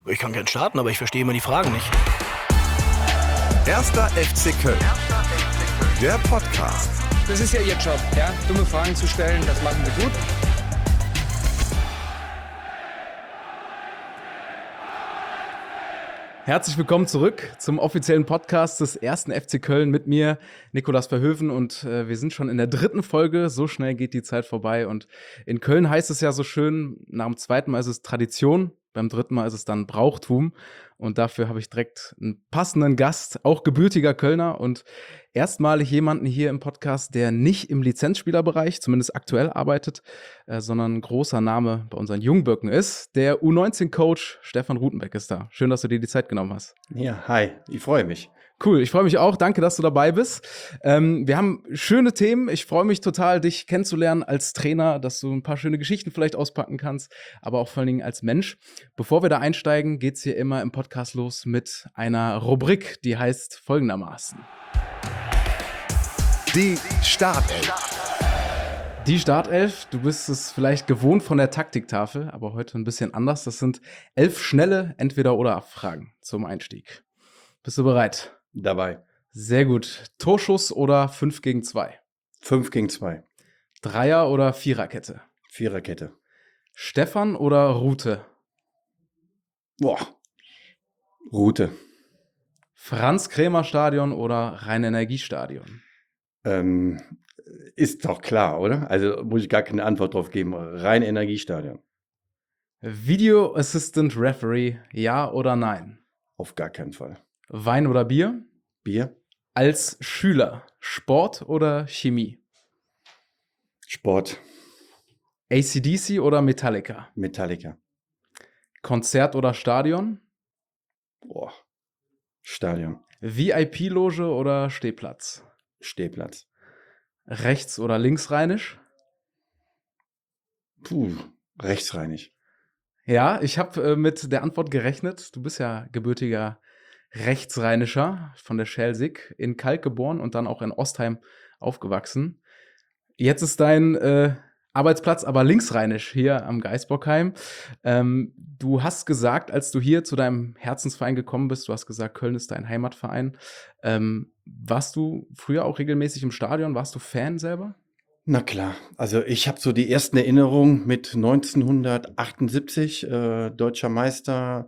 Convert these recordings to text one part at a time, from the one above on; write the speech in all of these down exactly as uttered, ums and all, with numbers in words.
Ich kann gern starten, aber ich verstehe immer die Fragen nicht. Erster F C Köln, der Podcast. Das ist ja Ihr Job, ja? Dumme Fragen zu stellen, das machen wir gut. Herzlich willkommen zurück zum offiziellen Podcast des ersten F C Köln mit mir, Nicolas Verhoeven, und äh, wir sind schon in der dritten Folge. So schnell geht die Zeit vorbei, und in Köln heißt es ja so schön, nach dem zweiten Mal ist es Tradition, beim dritten Mal ist es dann Brauchtum, und dafür habe ich direkt einen passenden Gast, auch gebürtiger Kölner und erstmalig jemanden hier im Podcast, der nicht im Lizenzspielerbereich, zumindest aktuell arbeitet, äh, sondern ein großer Name bei unseren Jungböcken ist. Der U neunzehn Coach Stefan Rutenbeck ist da. Schön, dass du dir die Zeit genommen hast. Ja, hi, ich freue mich. Cool, ich freue mich auch. Danke, dass du dabei bist. Ähm, wir haben schöne Themen. Ich freue mich total, dich kennenzulernen als Trainer, dass du ein paar schöne Geschichten vielleicht auspacken kannst, aber auch vor allen Dingen als Mensch. Bevor wir da einsteigen, geht's hier immer im Podcast los mit einer Rubrik, die heißt folgendermaßen: Die Startelf. Die Startelf, du bist es vielleicht gewohnt von der Taktiktafel, aber heute ein bisschen anders. Das sind elf schnelle Entweder-oder-Fragen zum Einstieg. Bist du bereit? Dabei. Sehr gut. Torschuss oder fünf gegen zwei? fünf gegen zwei. Dreier- oder Viererkette? Viererkette. Stefan oder Rute? Boah. Rute. Franz-Kremer-Stadion oder Rhein-Energiestadion? Ähm, ist doch klar, oder? Also muss ich gar keine Antwort drauf geben. Rein Energiestadion. Video Assistant Referee, ja oder nein? Auf gar keinen Fall. Wein oder Bier? Bier. Als Schüler, Sport oder Chemie? Sport. A C D C oder Metallica? Metallica. Konzert oder Stadion? Boah. Stadion. V I P-Loge oder Stehplatz? Stehplatz. Rechts- oder linksrheinisch? Puh. Rechtsreinig. Ja, ich habe äh, mit der Antwort gerechnet. Du bist ja gebürtiger Rechtsrheinischer von der Schelsig, in Kalk geboren und dann auch in Ostheim aufgewachsen. Jetzt ist dein äh, Arbeitsplatz aber linksrheinisch hier am Geisbockheim. Ähm, du hast gesagt, als du hier zu deinem Herzensverein gekommen bist, du hast gesagt, Köln ist dein Heimatverein. Ähm, warst du früher auch regelmäßig im Stadion? Warst du Fan selber? Na klar, also ich habe so die ersten Erinnerungen mit neunzehnhundertachtundsiebzig, äh, deutscher Meister.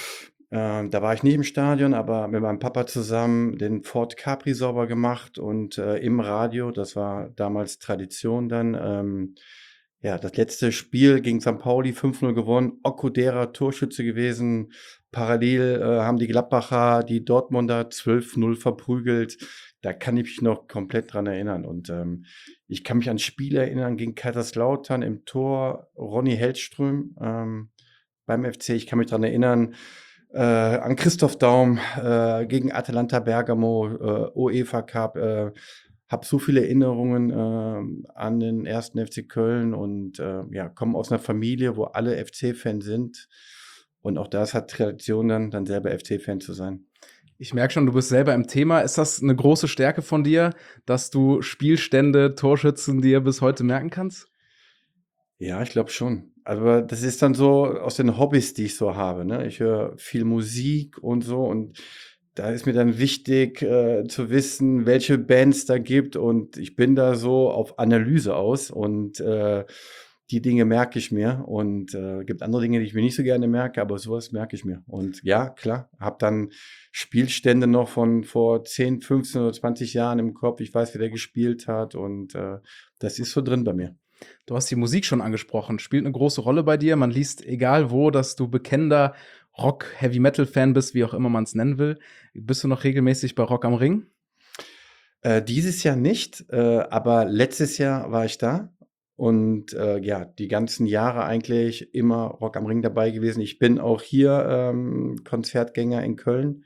Äh, da war ich nicht im Stadion, aber mit meinem Papa zusammen den Ford Capri sauber gemacht und äh, im Radio, das war damals Tradition dann, ähm, ja, das letzte Spiel gegen Sankt Pauli fünf null gewonnen, Okudera Torschütze gewesen, parallel äh, haben die Gladbacher die Dortmunder zwölf null verprügelt. Da kann ich mich noch komplett dran erinnern. Und ähm, ich kann mich an Spiele erinnern gegen Kaiserslautern im Tor, Ronny Hellström ähm, beim F C. Ich kann mich dran erinnern äh, an Christoph Daum äh, gegen Atalanta Bergamo, äh, UEFA Cup. Äh, habe so viele Erinnerungen äh, an den ersten F C Köln und äh, ja, komme aus einer Familie, wo alle F C-Fans sind. Und auch das hat Tradition, dann, dann selber F C-Fan zu sein. Ich merke schon, du bist selber im Thema. Ist das eine große Stärke von dir, dass du Spielstände, Torschützen dir bis heute merken kannst? Ja, ich glaube schon. Aber das ist dann so aus den Hobbys, die ich so habe, ne? Ich höre viel Musik und so, und da ist mir dann wichtig äh, zu wissen, welche Bands da gibt, und ich bin da so auf Analyse aus, und äh, die Dinge merke ich mir, und äh, gibt andere Dinge, die ich mir nicht so gerne merke, aber sowas merke ich mir. Und ja, klar, habe dann Spielstände noch von vor zehn, fünfzehn oder zwanzig Jahren im Kopf. Ich weiß, wer der gespielt hat, und äh, das ist so drin bei mir. Du hast die Musik schon angesprochen. Spielt eine große Rolle bei dir. Man liest, egal wo, dass du bekennender Rock-Heavy-Metal-Fan bist, wie auch immer man es nennen will. Bist du noch regelmäßig bei Rock am Ring? Äh, dieses Jahr nicht, äh, aber letztes Jahr war ich da. Und äh, ja, die ganzen Jahre eigentlich immer Rock am Ring dabei gewesen. Ich bin auch hier ähm, Konzertgänger in Köln.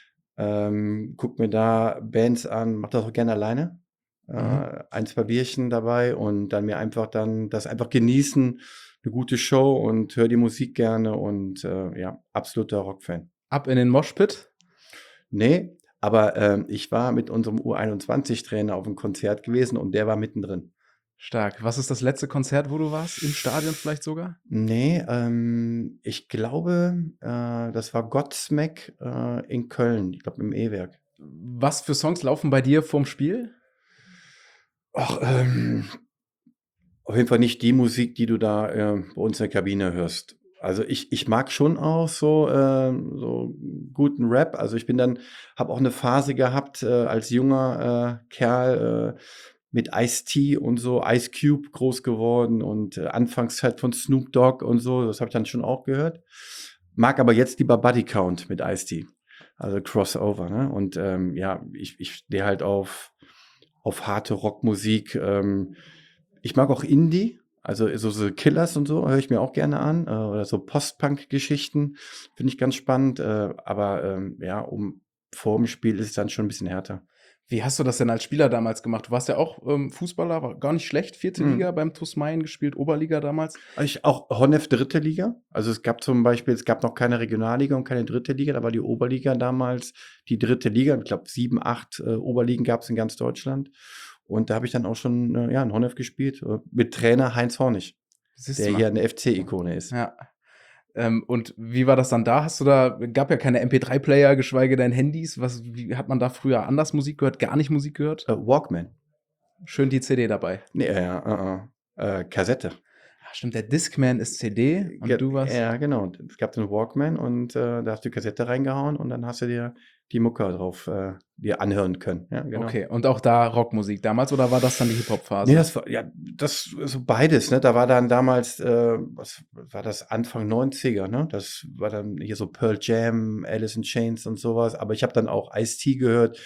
Ähm, guck mir da Bands an, mach das auch gerne alleine. Äh, Mhm. ein, zwei Bierchen dabei und dann mir einfach dann das einfach genießen, eine gute Show, und höre die Musik gerne, und äh, ja, absoluter Rockfan. Ab in den Moshpit? Nee, aber ähm, ich war mit unserem U einundzwanzig-Trainer auf einem Konzert gewesen, und der war mittendrin. Stark. Was ist das letzte Konzert, wo du warst? Im Stadion vielleicht sogar? Nee, ähm, ich glaube, äh, das war Godsmack äh, in Köln, ich glaube im E-Werk. Was für Songs laufen bei dir vorm Spiel? Ach, ähm, auf jeden Fall nicht die Musik, die du da äh, bei uns in der Kabine hörst. Also ich, ich mag schon auch so, äh, so guten Rap. Also ich bin dann, habe auch eine Phase gehabt äh, als junger äh, Kerl äh, mit Ice-T und so, Ice Cube groß geworden und äh, Anfangszeit von Snoop Dogg und so. Das habe ich dann schon auch gehört. Mag aber jetzt lieber Buddy Count mit Ice-T. Also Crossover, ne? Und ähm, ja, ich, ich stehe halt auf, auf harte Rockmusik. Ähm, ich mag auch Indie. Also so, so Killers und so höre ich mir auch gerne an. Äh, oder so Post-Punk-Geschichten finde ich ganz spannend. Äh, aber ähm, ja, um vor dem Spiel ist es dann schon ein bisschen härter. Wie hast du das denn als Spieler damals gemacht? Du warst ja auch ähm, Fußballer, war gar nicht schlecht. Vierte Mhm. Liga beim T U S Mayen gespielt, Oberliga damals. Ich auch Honnef dritte Liga. Also es gab zum Beispiel, es gab noch keine Regionalliga und keine dritte Liga. Da war die Oberliga damals die dritte Liga. Ich glaube, sieben, acht äh, Oberligen gab es in ganz Deutschland. Und da habe ich dann auch schon äh, ja, in Honnef gespielt. Äh, mit Trainer Heinz Hornig, Siehst der du mal. hier eine F C-Ikone ist. Ja. Ähm, und wie war das dann da? Hast du da, gab ja keine M P drei Player, geschweige denn Handys. Was, wie hat man da früher anders Musik gehört? Gar nicht Musik gehört? Äh, Walkman. Schön die C D dabei. Nee, äh, äh, äh, Kassette. Ach, stimmt, der Discman ist C D und Ge- du warst. Ja, genau. Es gab den Walkman und äh, da hast du die Kassette reingehauen und dann hast du dir die Mucke drauf äh, dir anhören können. Ja, genau. Okay, und auch da Rockmusik damals oder war das dann die Hip-Hop-Phase? Nee, das war, ja, das, so beides, ne? Da war dann damals, äh, was war das, Anfang neunziger, ne? Das war dann hier so Pearl Jam, Alice in Chains und sowas. Aber ich habe dann auch Ice-T gehört,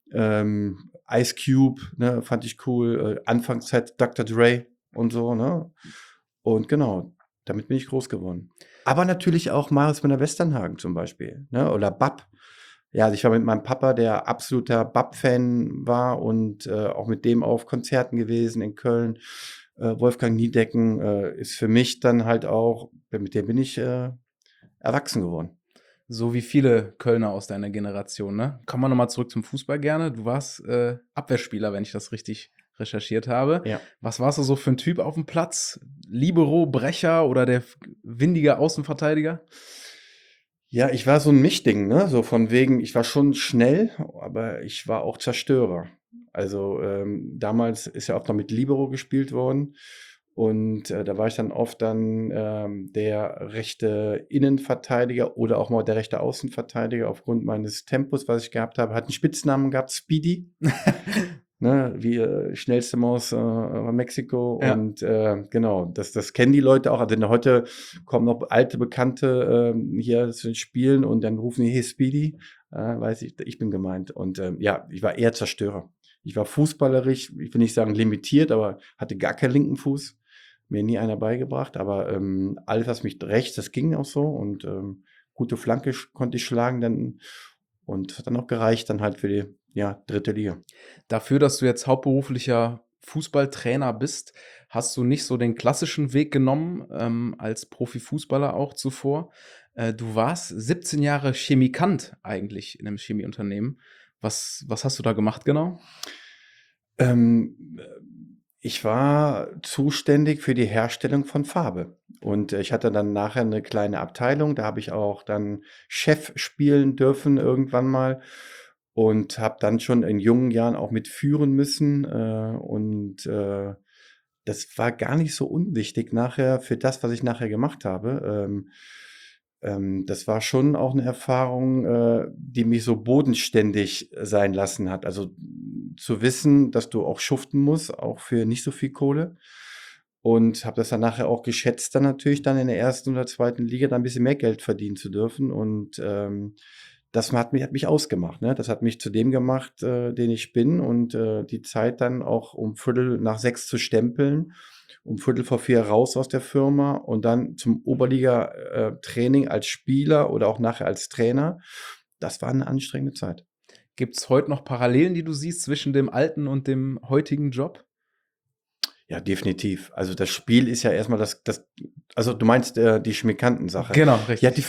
ähm, Ice Cube, ne? Fand ich cool. Äh, Anfangszeit Doktor Dre und so, ne? Und genau, damit bin ich groß geworden. Aber natürlich auch Marius Müller-Westernhagen zum Beispiel, ne? Oder Bab. Ja, also ich war mit meinem Papa, der absoluter Bab-Fan war und äh, auch mit dem auf Konzerten gewesen in Köln. Äh, Wolfgang Niedecken äh, ist für mich dann halt auch, mit dem bin ich äh, erwachsen geworden. So wie viele Kölner aus deiner Generation, ne? Kommen wir nochmal zurück zum Fußball gerne. Du warst äh, Abwehrspieler, wenn ich das richtig recherchiert habe. Ja. Was warst du so für ein Typ auf dem Platz? Libero, Brecher oder der f- windige Außenverteidiger? Ja, ich war so ein Mischding, ne? So von wegen, ich war schon schnell, aber ich war auch Zerstörer. Also ähm, damals ist ja oft noch mit Libero gespielt worden. Und äh, da war ich dann oft dann ähm, der rechte Innenverteidiger oder auch mal der rechte Außenverteidiger aufgrund meines Tempos, was ich gehabt habe. Hat einen Spitznamen gehabt, Speedy. Ne, wie äh, schnellste Maus äh, von Mexiko. Ja. Und äh, genau, das, das kennen die Leute auch. Also denn heute kommen noch alte Bekannte äh, hier zu den Spielen und dann rufen die, hey Speedy, äh, weiß ich, ich bin gemeint. Und äh, ja, ich war eher Zerstörer. Ich war fußballerisch, ich will nicht sagen limitiert, aber hatte gar keinen linken Fuß. Mir nie einer beigebracht, aber ähm, alles, was mich rechts, das ging auch so und ähm, gute Flanke sch- konnte ich schlagen dann und hat dann auch gereicht dann halt für die ja, dritte Liga. Dafür, dass du jetzt hauptberuflicher Fußballtrainer bist, hast du nicht so den klassischen Weg genommen, ähm, als Profifußballer auch zuvor. Äh, du warst siebzehn Jahre Chemikant eigentlich in einem Chemieunternehmen. Was, was hast du da gemacht genau? Ähm, ich war zuständig für die Herstellung von Farbe. Und äh, ich hatte dann nachher eine kleine Abteilung, da habe ich auch dann Chef spielen dürfen irgendwann mal und habe dann schon in jungen Jahren auch mitführen müssen. Äh, und äh, das war gar nicht so unwichtig nachher für das, was ich nachher gemacht habe. Ähm, ähm, das war schon auch eine Erfahrung, äh, die mich so bodenständig sein lassen hat. Also zu wissen, dass du auch schuften musst, auch für nicht so viel Kohle. Und habe das dann nachher auch geschätzt, dann natürlich dann in der ersten oder zweiten Liga dann ein bisschen mehr Geld verdienen zu dürfen. Und ähm, das hat mich, hat mich ausgemacht. Ne? Das hat mich zu dem gemacht, äh, den ich bin. Und äh, die Zeit dann auch um Viertel nach sechs zu stempeln, um Viertel vor vier raus aus der Firma und dann zum Oberliga-Training als Spieler oder auch nachher als Trainer. Das war eine anstrengende Zeit. Gibt es heute noch Parallelen, die du siehst zwischen dem alten und dem heutigen Job? Ja, definitiv. Also das Spiel ist ja erstmal das, das also du meinst äh, die Schmikanten-Sache. Genau, richtig. Ja, die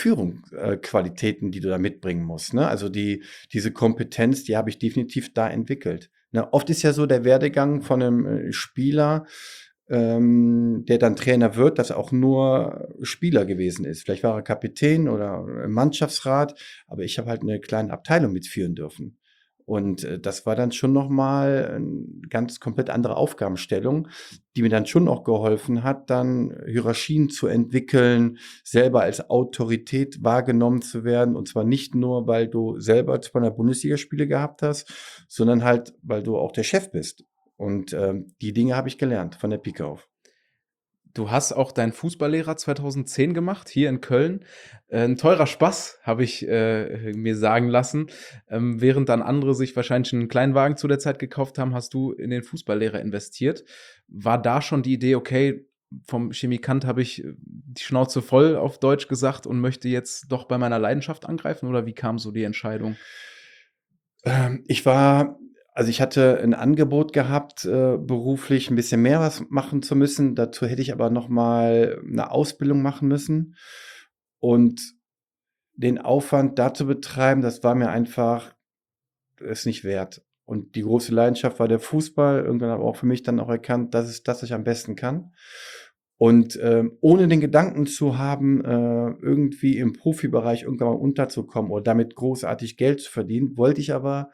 Führungsqualitäten, äh, die du da mitbringen musst. Ne? Also die, diese Kompetenz, die habe ich definitiv da entwickelt. Na, oft ist ja so der Werdegang von einem äh, Spieler, ähm, der dann Trainer wird, dass er auch nur Spieler gewesen ist. Vielleicht war er Kapitän oder im Mannschaftsrat, aber ich habe halt eine kleine Abteilung mitführen dürfen. Und äh, das war dann schon nochmal eine ganz komplett andere Aufgabenstellung, die mir dann schon auch geholfen hat, dann Hierarchien zu entwickeln, selber als Autorität wahrgenommen zu werden. Und zwar nicht nur, weil du selber zwei Bundesligaspiele gehabt hast, sondern halt, weil du auch der Chef bist. Und ähm, die Dinge habe ich gelernt von der Pike auf. Du hast auch deinen Fußballlehrer zweitausendzehn gemacht, hier in Köln. Äh, 'n teurer Spaß, habe ich, äh, mir sagen lassen. Ähm, während dann andere sich wahrscheinlich einen Kleinwagen zu der Zeit gekauft haben, hast du in den Fußballlehrer investiert. War da schon die Idee: „Okay, vom Chemikant habe ich, äh, die Schnauze voll“, auf Deutsch gesagt, und möchte jetzt doch bei meiner Leidenschaft angreifen, oder wie kam so die Entscheidung? Ähm, ich war also ich hatte ein Angebot gehabt, äh, beruflich ein bisschen mehr was machen zu müssen. Dazu hätte ich aber noch mal 'ne Ausbildung machen müssen. Und den Aufwand da zu betreiben, das war mir einfach es nicht wert. Und die große Leidenschaft war der Fußball. Irgendwann habe ich auch für mich dann auch erkannt, das ist das, was ich am besten kann. Und, ähm, ohne den Gedanken zu haben, äh, irgendwie im Profibereich irgendwann mal unterzukommen oder damit großartig Geld zu verdienen, wollte ich aber,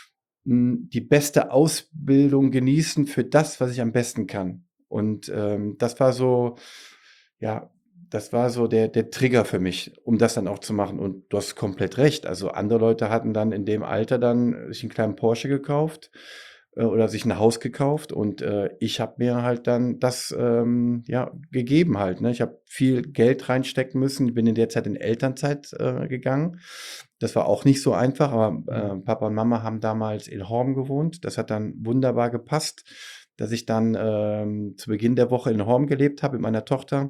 hm, die beste Ausbildung genießen für das, was ich am besten kann. Und, ähm, das war so ja, das war so der der Trigger für mich, um das dann auch zu machen. Und du hast komplett recht. Also, andere Leute hatten dann in dem Alter dann sich 'n kleinen Porsche gekauft, äh, oder sich 'n Haus gekauft und, äh, ich habe mir halt dann das, ähm, ja, gegeben halt, ne? Ich habe viel Geld reinstecken müssen. Ich bin in der Zeit in Elternzeit, äh, gegangen. Das war auch nicht so einfach, aber, äh, Papa und Mama haben damals in Horben gewohnt. Das hat dann wunderbar gepasst, dass ich dann, ähm, zu Beginn der Woche in Horben gelebt habe mit meiner Tochter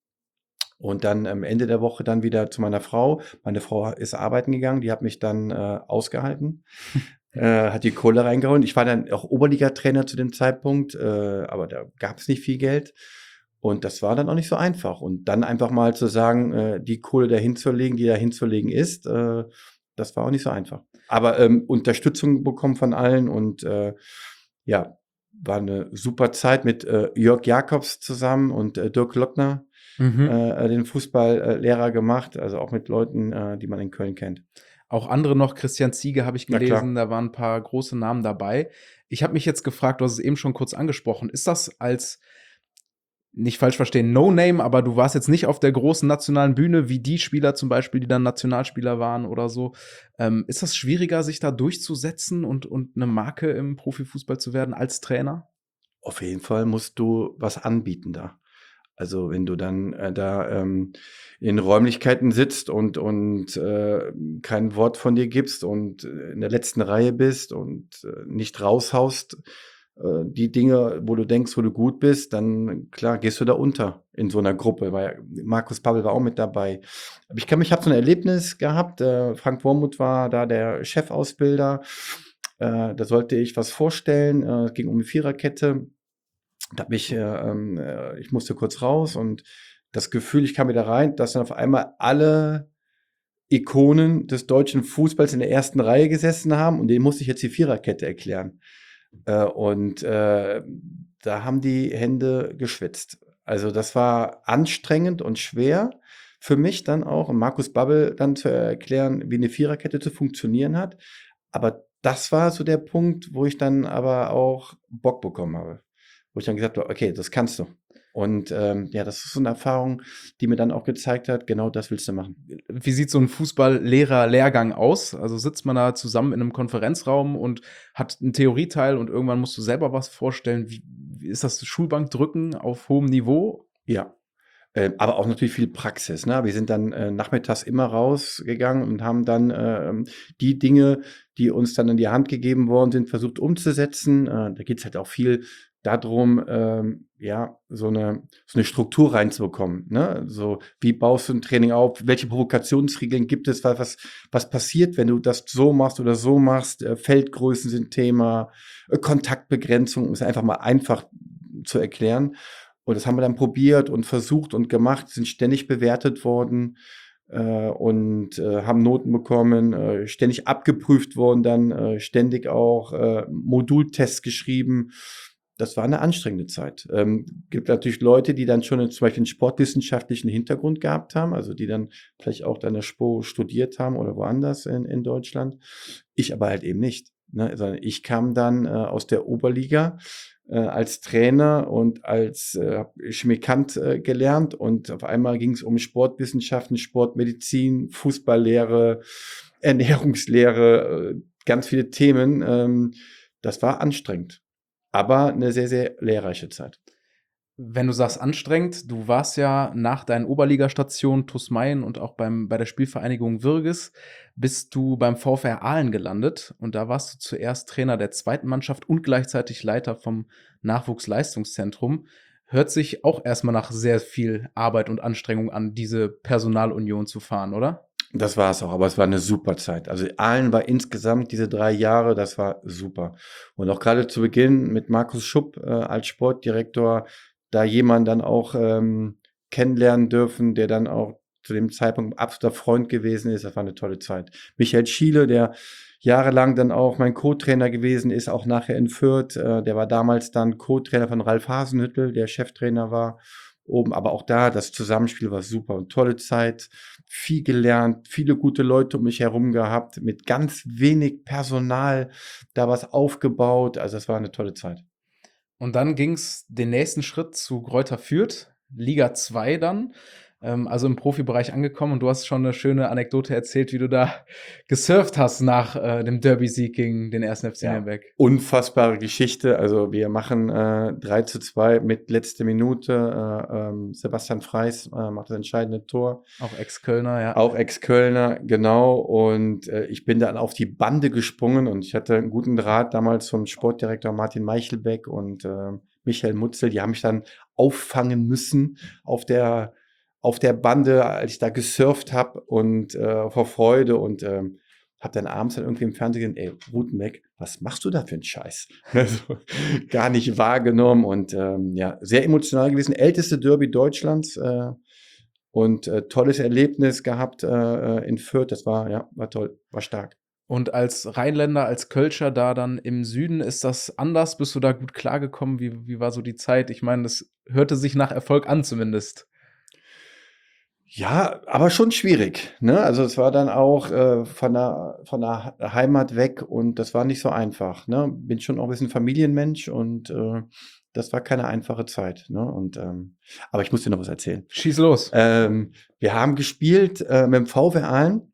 und dann am Ende der Woche dann wieder zu meiner Frau. Meine Frau ist arbeiten gegangen, die hat mich dann, äh, ausgehalten, äh, hat die Kohle reingehauen. Ich war dann auch Oberligatrainer zu dem Zeitpunkt, äh, aber da gab's nicht viel Geld und das war dann auch nicht so einfach. Und dann einfach mal zu sagen, äh, die Kohle da hinzulegen, die da hinzulegen ist, äh, das war auch nicht so einfach. Aber, ähm, Unterstützung bekommen von allen und, äh, ja, war eine super Zeit mit, äh, Jörg Jakobs zusammen und, äh, Dirk Lottner. Mhm. Äh, den Fußballlehrer äh, Lehrer gemacht, also auch mit Leuten, äh, die man in Köln kennt. Auch andere noch, Christian Ziege habe ich Na klar. gelesen, da waren 'n paar große Namen dabei. Ich habe mich jetzt gefragt, du hast es eben schon kurz angesprochen, ist das als, nicht falsch verstehen, No-Name, aber du warst jetzt nicht auf der großen nationalen Bühne wie die Spieler zum Beispiel, die dann Nationalspieler waren oder so. Ähm, ist das schwieriger, sich da durchzusetzen und und 'ne Marke im Profifußball zu werden als Trainer? Auf jeden Fall musst du was anbieten da. Also, wenn du dann, äh, da, ähm, in Räumlichkeiten sitzt und und, äh, kein Wort von dir gibst und, äh, in der letzten Reihe bist und, äh, nicht raushaust, äh, die Dinge, wo du denkst, wo du gut bist, dann klar, gehst du da unter in so einer Gruppe, weil Markus Babbel war auch mit dabei. Aber ich kann mich ich habe so ein Erlebnis gehabt, äh, Frank Wormuth war da der Chefausbilder. Äh, da sollte ich was vorstellen, äh, es ging um 'ne Viererkette. Da habe ich, äh, ähm, äh ich musste kurz raus und das Gefühl, ich kam wieder rein, dass dann auf einmal alle Ikonen des deutschen Fußballs in der ersten Reihe gesessen haben und denen musste ich jetzt die Viererkette erklären. Äh, und, äh, da haben die Hände geschwitzt. Also, das war anstrengend und schwer für mich dann auch, um Markus Babbel dann zu erklären, wie 'ne Viererkette zu funktionieren hat. Aber das war so der Punkt, wo ich dann aber auch Bock bekommen habe. Wo ich dann gesagt habe: „Okay, das kannst du.“ Und, ähm, ja, das ist so 'ne Erfahrung, die mir dann auch gezeigt hat, genau das willst du machen. Wie sieht so 'n Fußballlehrer-Lehrgang aus? Also, sitzt man da zusammen in 'nem Konferenzraum und hat 'n Theorieteil und irgendwann musst du selber was vorstellen? Wie wie ist das Schulbankdrücken auf hohem Niveau? Ja, äh, aber auch natürlich viel Praxis, ne? Wir sind dann, äh, nachmittags immer rausgegangen und haben dann, ähm, die Dinge, die uns dann in die Hand gegeben worden sind, versucht umzusetzen. Äh, da geht's halt auch viel dadrum, ähm, ja, so 'ne so 'ne Struktur reinzubekommen, ne? So, wie baust du 'n Training auf? Welche Provokationsregeln gibt es? Wa was was passiert, wenn du das so machst oder so machst? Äh, Feldgrößen sind Thema, äh, Kontaktbegrenzung, um es einfach mal einfach zu erklären. Und das haben wir dann probiert und versucht und gemacht, sind ständig bewertet worden. äh, und äh, haben Noten bekommen, äh, ständig abgeprüft worden, dann äh, ständig auch äh, Modultests geschrieben. Das war eine anstrengende Zeit. Ähm, gibt natürlich Leute, die dann schon zum Beispiel einen sportwissenschaftlichen Hintergrund gehabt haben, also die dann vielleicht auch dann der Spo studiert haben oder woanders in, in Deutschland. Ich aber halt eben nicht. Ne? Sondern ich kam dann äh, aus der Oberliga äh, als Trainer und als äh, Chemikant äh, gelernt und auf einmal ging es um Sportwissenschaften, Sportmedizin, Fußballlehre, Ernährungslehre, äh, ganz viele Themen. Ähm, das war anstrengend. Aber eine sehr, sehr lehrreiche Zeit. Wenn du sagst anstrengend, du warst ja nach deinen Oberligastationen TuS Mayen und auch beim, bei der Spielvereinigung Würges, bist du beim VfR Aalen gelandet und da warst du zuerst Trainer der zweiten Mannschaft und gleichzeitig Leiter vom Nachwuchsleistungszentrum. Hört sich auch erstmal nach sehr viel Arbeit und Anstrengung an, diese Personalunion zu fahren, oder? Das war es auch, aber es war eine super Zeit. Also Aalen war insgesamt diese drei Jahre, das war super. Und auch gerade zu Beginn mit Markus Schupp äh, als Sportdirektor, da jemand dann auch ähm, kennenlernen dürfen, der dann auch zu dem Zeitpunkt ein absoluter Freund gewesen ist, das war eine tolle Zeit. Michael Schiele, der jahrelang dann auch mein Co-Trainer gewesen ist, auch nachher in Fürth, äh, der war damals dann Co-Trainer von Ralf Hasenhüttl, der Cheftrainer war oben, aber auch da, das Zusammenspiel war super und tolle Zeit, viel gelernt, viele gute Leute um mich herum gehabt, mit ganz wenig Personal da was aufgebaut, also es war eine tolle Zeit. Und dann ging es den nächsten Schritt zu Greuther Fürth, Liga zwei dann, ähm, also im Profibereich angekommen und du hast schon eine schöne Anekdote erzählt, wie du da gesurft hast nach äh, dem Derby-Sieg gegen den ersten F C Ja, Nürnberg. unfassbare Geschichte. Also wir machen äh, drei zu zwei mit letzter Minute. Äh, ähm, Sebastian Freis äh, macht das entscheidende Tor. Auch Ex-Kölner, ja. Auch Ex-Kölner, genau. Und äh, ich bin dann auf die Bande gesprungen und ich hatte einen guten Draht damals vom Sportdirektor Martin Meichelbeck und äh, Michael Mutzel. Die haben mich dann auffangen müssen auf der auf der Bande, als ich da gesurft habe und äh, vor Freude und ähm, habe dann abends dann irgendwie im Fernsehen gesehen, ey, Rutenbeck, was machst du da für einen Scheiß? Also, gar nicht wahrgenommen und ähm, ja, sehr emotional gewesen. Älteste Derby Deutschlands äh, und äh, tolles Erlebnis gehabt äh, in Fürth. Das war, ja, war toll, war stark. Und als Rheinländer, als Kölscher da dann im Süden, ist das anders? Bist du da gut klargekommen? Wie, wie war so die Zeit? Ich meine, das hörte sich nach Erfolg an zumindest. Ja, aber schon schwierig, ne? Also es war dann auch äh, von der von der Heimat weg und das war nicht so einfach, ne? Bin schon auch ein bisschen Familienmensch und äh, das war keine einfache Zeit, ne? Und ähm, aber ich muss dir noch was erzählen. Schieß los. Ähm, wir haben gespielt äh, mit dem VfR Aalen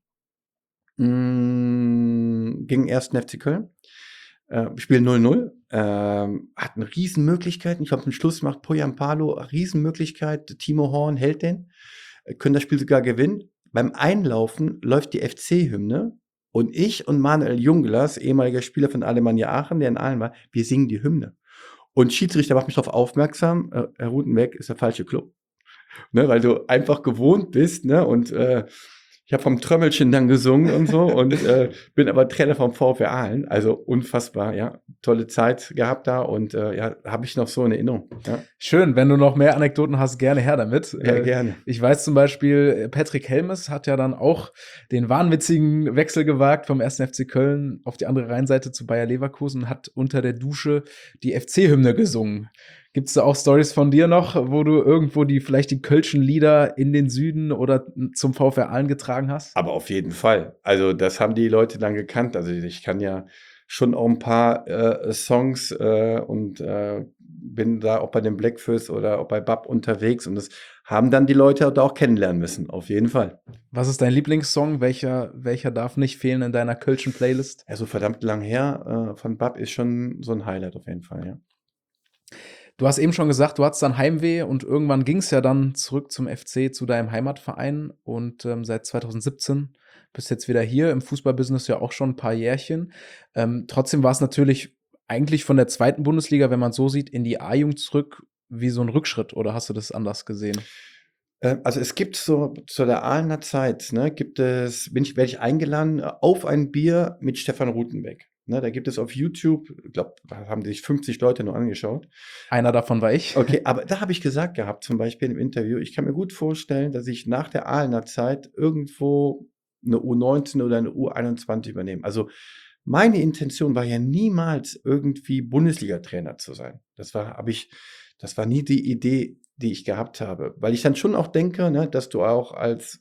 mh, gegen ersten F C Köln. Äh, wir spielen null null. Ähm, hatten Riesenmöglichkeiten. Ich glaube, zum Schluss macht Poyampalo Riesenmöglichkeit. Timo Horn hält den. Können das Spiel sogar gewinnen. Beim Einlaufen läuft die F C-Hymne und ich und Manuel Junglas, ehemaliger Spieler von Alemannia Aachen, der in Aalen war, wir singen die Hymne. Und Schiedsrichter macht mich darauf aufmerksam, äh, Herr Rutenbeck, ist der falsche Club. Ne, weil du einfach gewohnt bist, ne, und äh, ich habe vom Trömmelchen dann gesungen und so und äh, bin aber Trainer vom VfR Aalen, also unfassbar, ja, tolle Zeit gehabt da und äh, ja, habe ich noch so in Erinnerung. Ja. Schön, wenn du noch mehr Anekdoten hast, gerne her damit. Ja, Äh, gerne. Ich weiß zum Beispiel, Patrick Helmes hat ja dann auch den wahnwitzigen Wechsel gewagt vom ersten F C Köln auf die andere Rheinseite zu Bayer Leverkusen und hat unter der Dusche die F C-Hymne gesungen. Gibt es da auch Stories von dir noch, wo du irgendwo die vielleicht die kölschen Lieder in den Süden oder zum VfR Aalen getragen hast? Aber auf jeden Fall. Also das haben die Leute dann gekannt. Also ich kann ja schon auch ein paar äh, Songs äh, und äh, bin da auch bei den Blackfist oder auch bei B A P unterwegs und das haben dann die Leute da auch kennenlernen müssen. Auf jeden Fall. Was ist dein Lieblingssong? Welcher, welcher darf nicht fehlen in deiner kölschen Playlist? Also verdammt lang her äh, von B A P ist schon so ein Highlight auf jeden Fall, ja. Du hast eben schon gesagt, du hattest dann Heimweh und irgendwann ging es ja dann zurück zum F C, zu deinem Heimatverein und ähm, seit zwanzig siebzehn bist jetzt wieder hier im Fußballbusiness ja auch schon ein paar Jährchen. Ähm, trotzdem war es natürlich eigentlich von der zweiten Bundesliga, wenn man so sieht, in die A-Jugend zurück wie so ein Rückschritt oder hast du das anders gesehen? Äh, Also es gibt so zu der Aalener Zeit, ne, gibt es, bin ich, werde ich eingeladen auf ein Bier mit Stefan Rutenbeck. Ne, da gibt es auf YouTube, ich glaube, da haben sich fünfzig Leute nur angeschaut. Einer davon war ich. Okay, aber da habe ich gesagt gehabt, zum Beispiel im Interview, ich kann mir gut vorstellen, dass ich nach der Ahlener Zeit irgendwo eine U neunzehn oder eine U einundzwanzig übernehme. Also meine Intention war ja niemals irgendwie Bundesliga-Trainer zu sein. Das war, habe ich, das war nie die Idee, die ich gehabt habe. Weil ich dann schon auch denke, ne, dass du auch als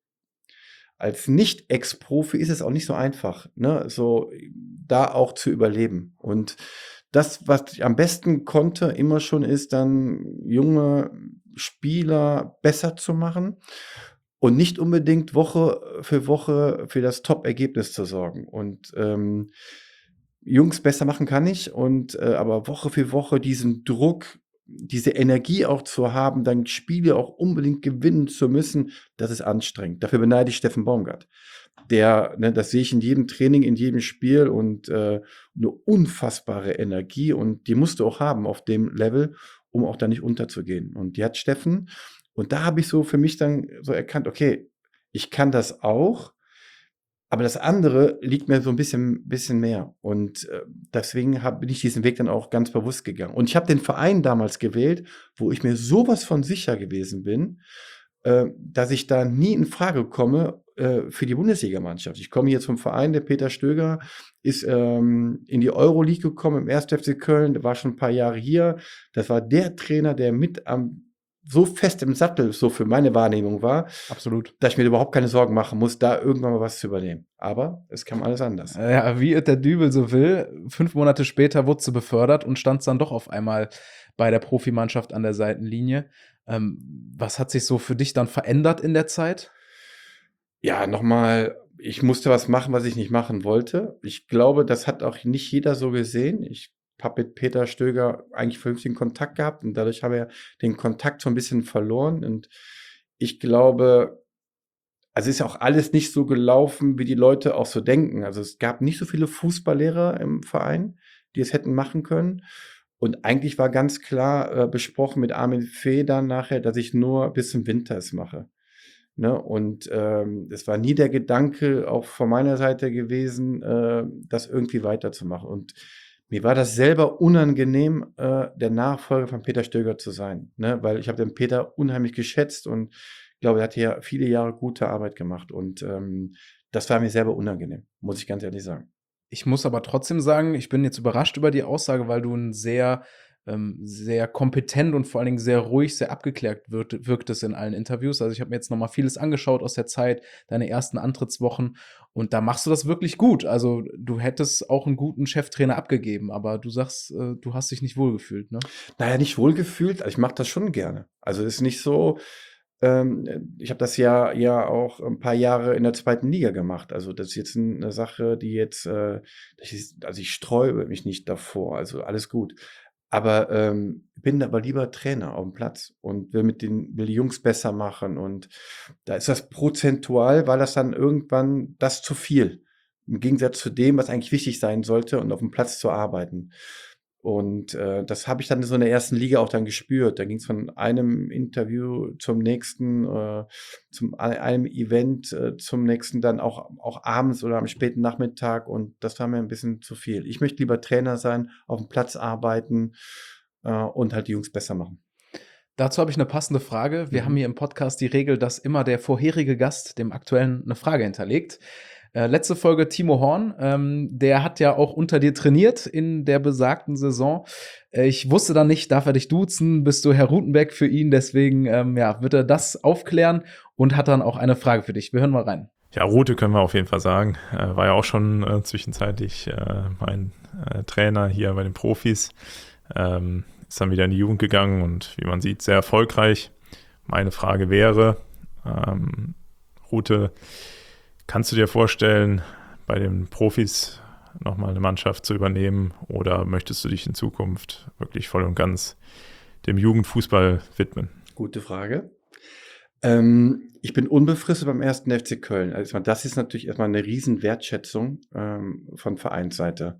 Als Nicht-Ex-Profi ist es auch nicht so einfach, ne, so da auch zu überleben. Und das, was ich am besten konnte, immer schon ist, dann junge Spieler besser zu machen und nicht unbedingt Woche für Woche für das Top-Ergebnis zu sorgen. Und ähm, Jungs besser machen kann ich, und äh, aber Woche für Woche diesen Druck, diese Energie auch zu haben, dann Spiele auch unbedingt gewinnen zu müssen, das ist anstrengend. Dafür beneide ich Steffen Baumgart. Der, ne, das sehe ich in jedem Training, in jedem Spiel, und äh, eine unfassbare Energie, und die musst du auch haben auf dem Level, um auch da nicht unterzugehen. Und die hat Steffen, und da habe ich so für mich dann so erkannt, okay, ich kann das auch, aber das andere liegt mir so ein bisschen bisschen mehr, und äh, deswegen hab bin ich diesen Weg dann auch ganz bewusst gegangen. Und ich habe den Verein damals gewählt, wo ich mir sowas von sicher gewesen bin, äh, dass ich da nie in Frage komme äh, für die Bundesligamannschaft. Ich komme jetzt vom Verein, der Peter Stöger ist ähm, in die Euroleague gekommen im ersten F C Köln, der war schon ein paar Jahre hier. Das war der Trainer, der mit am so fest im Sattel, so für meine Wahrnehmung war, Absolut. dass ich mir überhaupt keine Sorgen machen muss, da irgendwann mal was zu übernehmen. Aber es kam alles anders. Ja, wie es der Dübel so will, fünf Monate später wurde sie befördert und stand dann doch auf einmal bei der Profimannschaft an der Seitenlinie. Ähm, was hat sich so für dich dann verändert in der Zeit? Ja, nochmal, ich musste was machen, was ich nicht machen wollte. Ich glaube, das hat auch nicht jeder so gesehen. Ich habe mit Peter Stöger eigentlich vernünftigen Kontakt gehabt, und dadurch habe er den Kontakt so ein bisschen verloren. Und ich glaube, also ist ja auch alles nicht so gelaufen, wie die Leute auch so denken. Also es gab nicht so viele Fußballlehrer im Verein, die es hätten machen können. Und eigentlich war ganz klar äh, besprochen mit Armin Fee dann nachher, dass ich nur bis zum Winter es mache. Ne? Und ähm, es war nie der Gedanke auch von meiner Seite gewesen, äh, das irgendwie weiterzumachen. Und mir war das selber unangenehm, äh, der Nachfolger von Peter Stöger zu sein, ne? Weil ich habe den Peter unheimlich geschätzt und glaube, er hat hier viele Jahre gute Arbeit gemacht, und ähm, das war mir selber unangenehm, muss ich ganz ehrlich sagen. Ich muss aber trotzdem sagen, ich bin jetzt überrascht über die Aussage, weil du ein sehr, ähm, sehr kompetent und vor allen Dingen sehr ruhig, sehr abgeklärt wirkt, wirktest in allen Interviews. Also ich habe mir jetzt noch mal vieles angeschaut aus der Zeit, deine ersten Antrittswochen, und da machst du das wirklich gut. Also du hättest auch einen guten Cheftrainer abgegeben, aber du sagst, äh, du hast dich nicht wohlgefühlt, ne? Naja, nicht wohlgefühlt, also ich mache das schon gerne. Also ist nicht so, ähm, ich habe das ja ja auch ein paar Jahre in der zweiten Liga gemacht. Also das ist jetzt eine Sache, die jetzt, äh, das ist, also ich sträube mich nicht davor, also alles gut. Aber ähm, bin aber lieber Trainer auf dem Platz und will mit den will die Jungs besser machen, und da ist das prozentual, war das dann irgendwann das zu viel. Im Gegensatz zu dem, was eigentlich wichtig sein sollte, und auf dem Platz zu arbeiten. Und äh, das habe ich dann in so in der ersten Liga auch dann gespürt. Da ging es von einem Interview zum nächsten, äh, zum ei- einem Event äh, zum nächsten, dann auch, auch abends oder am späten Nachmittag, und das war mir ein bisschen zu viel. Ich möchte lieber Trainer sein, auf dem Platz arbeiten äh, und halt die Jungs besser machen. Dazu habe ich eine passende Frage. Wir Mhm. haben hier im Podcast die Regel, dass immer der vorherige Gast dem aktuellen eine Frage hinterlegt. Äh, letzte Folge Timo Horn, ähm, der hat ja auch unter dir trainiert in der besagten Saison. Äh, ich wusste dann nicht, darf er dich duzen? Bist du Herr Rutenbeck für ihn? Deswegen ähm, ja, wird er das aufklären und hat dann auch eine Frage für dich. Wir hören mal rein. Ja, Rute können wir auf jeden Fall sagen. Äh, war ja auch schon äh, zwischenzeitlich äh, mein äh, Trainer hier bei den Profis. Ähm, ist dann wieder in die Jugend gegangen und wie man sieht, sehr erfolgreich. Meine Frage wäre, ähm, Rute, kannst du dir vorstellen, bei den Profis nochmal eine Mannschaft zu übernehmen, oder möchtest du dich in Zukunft wirklich voll und ganz dem Jugendfußball widmen? Gute Frage. Ähm, ich bin unbefristet beim ersten F C Köln. Also das ist natürlich erstmal eine riesen Wertschätzung ähm, von Vereinsseite.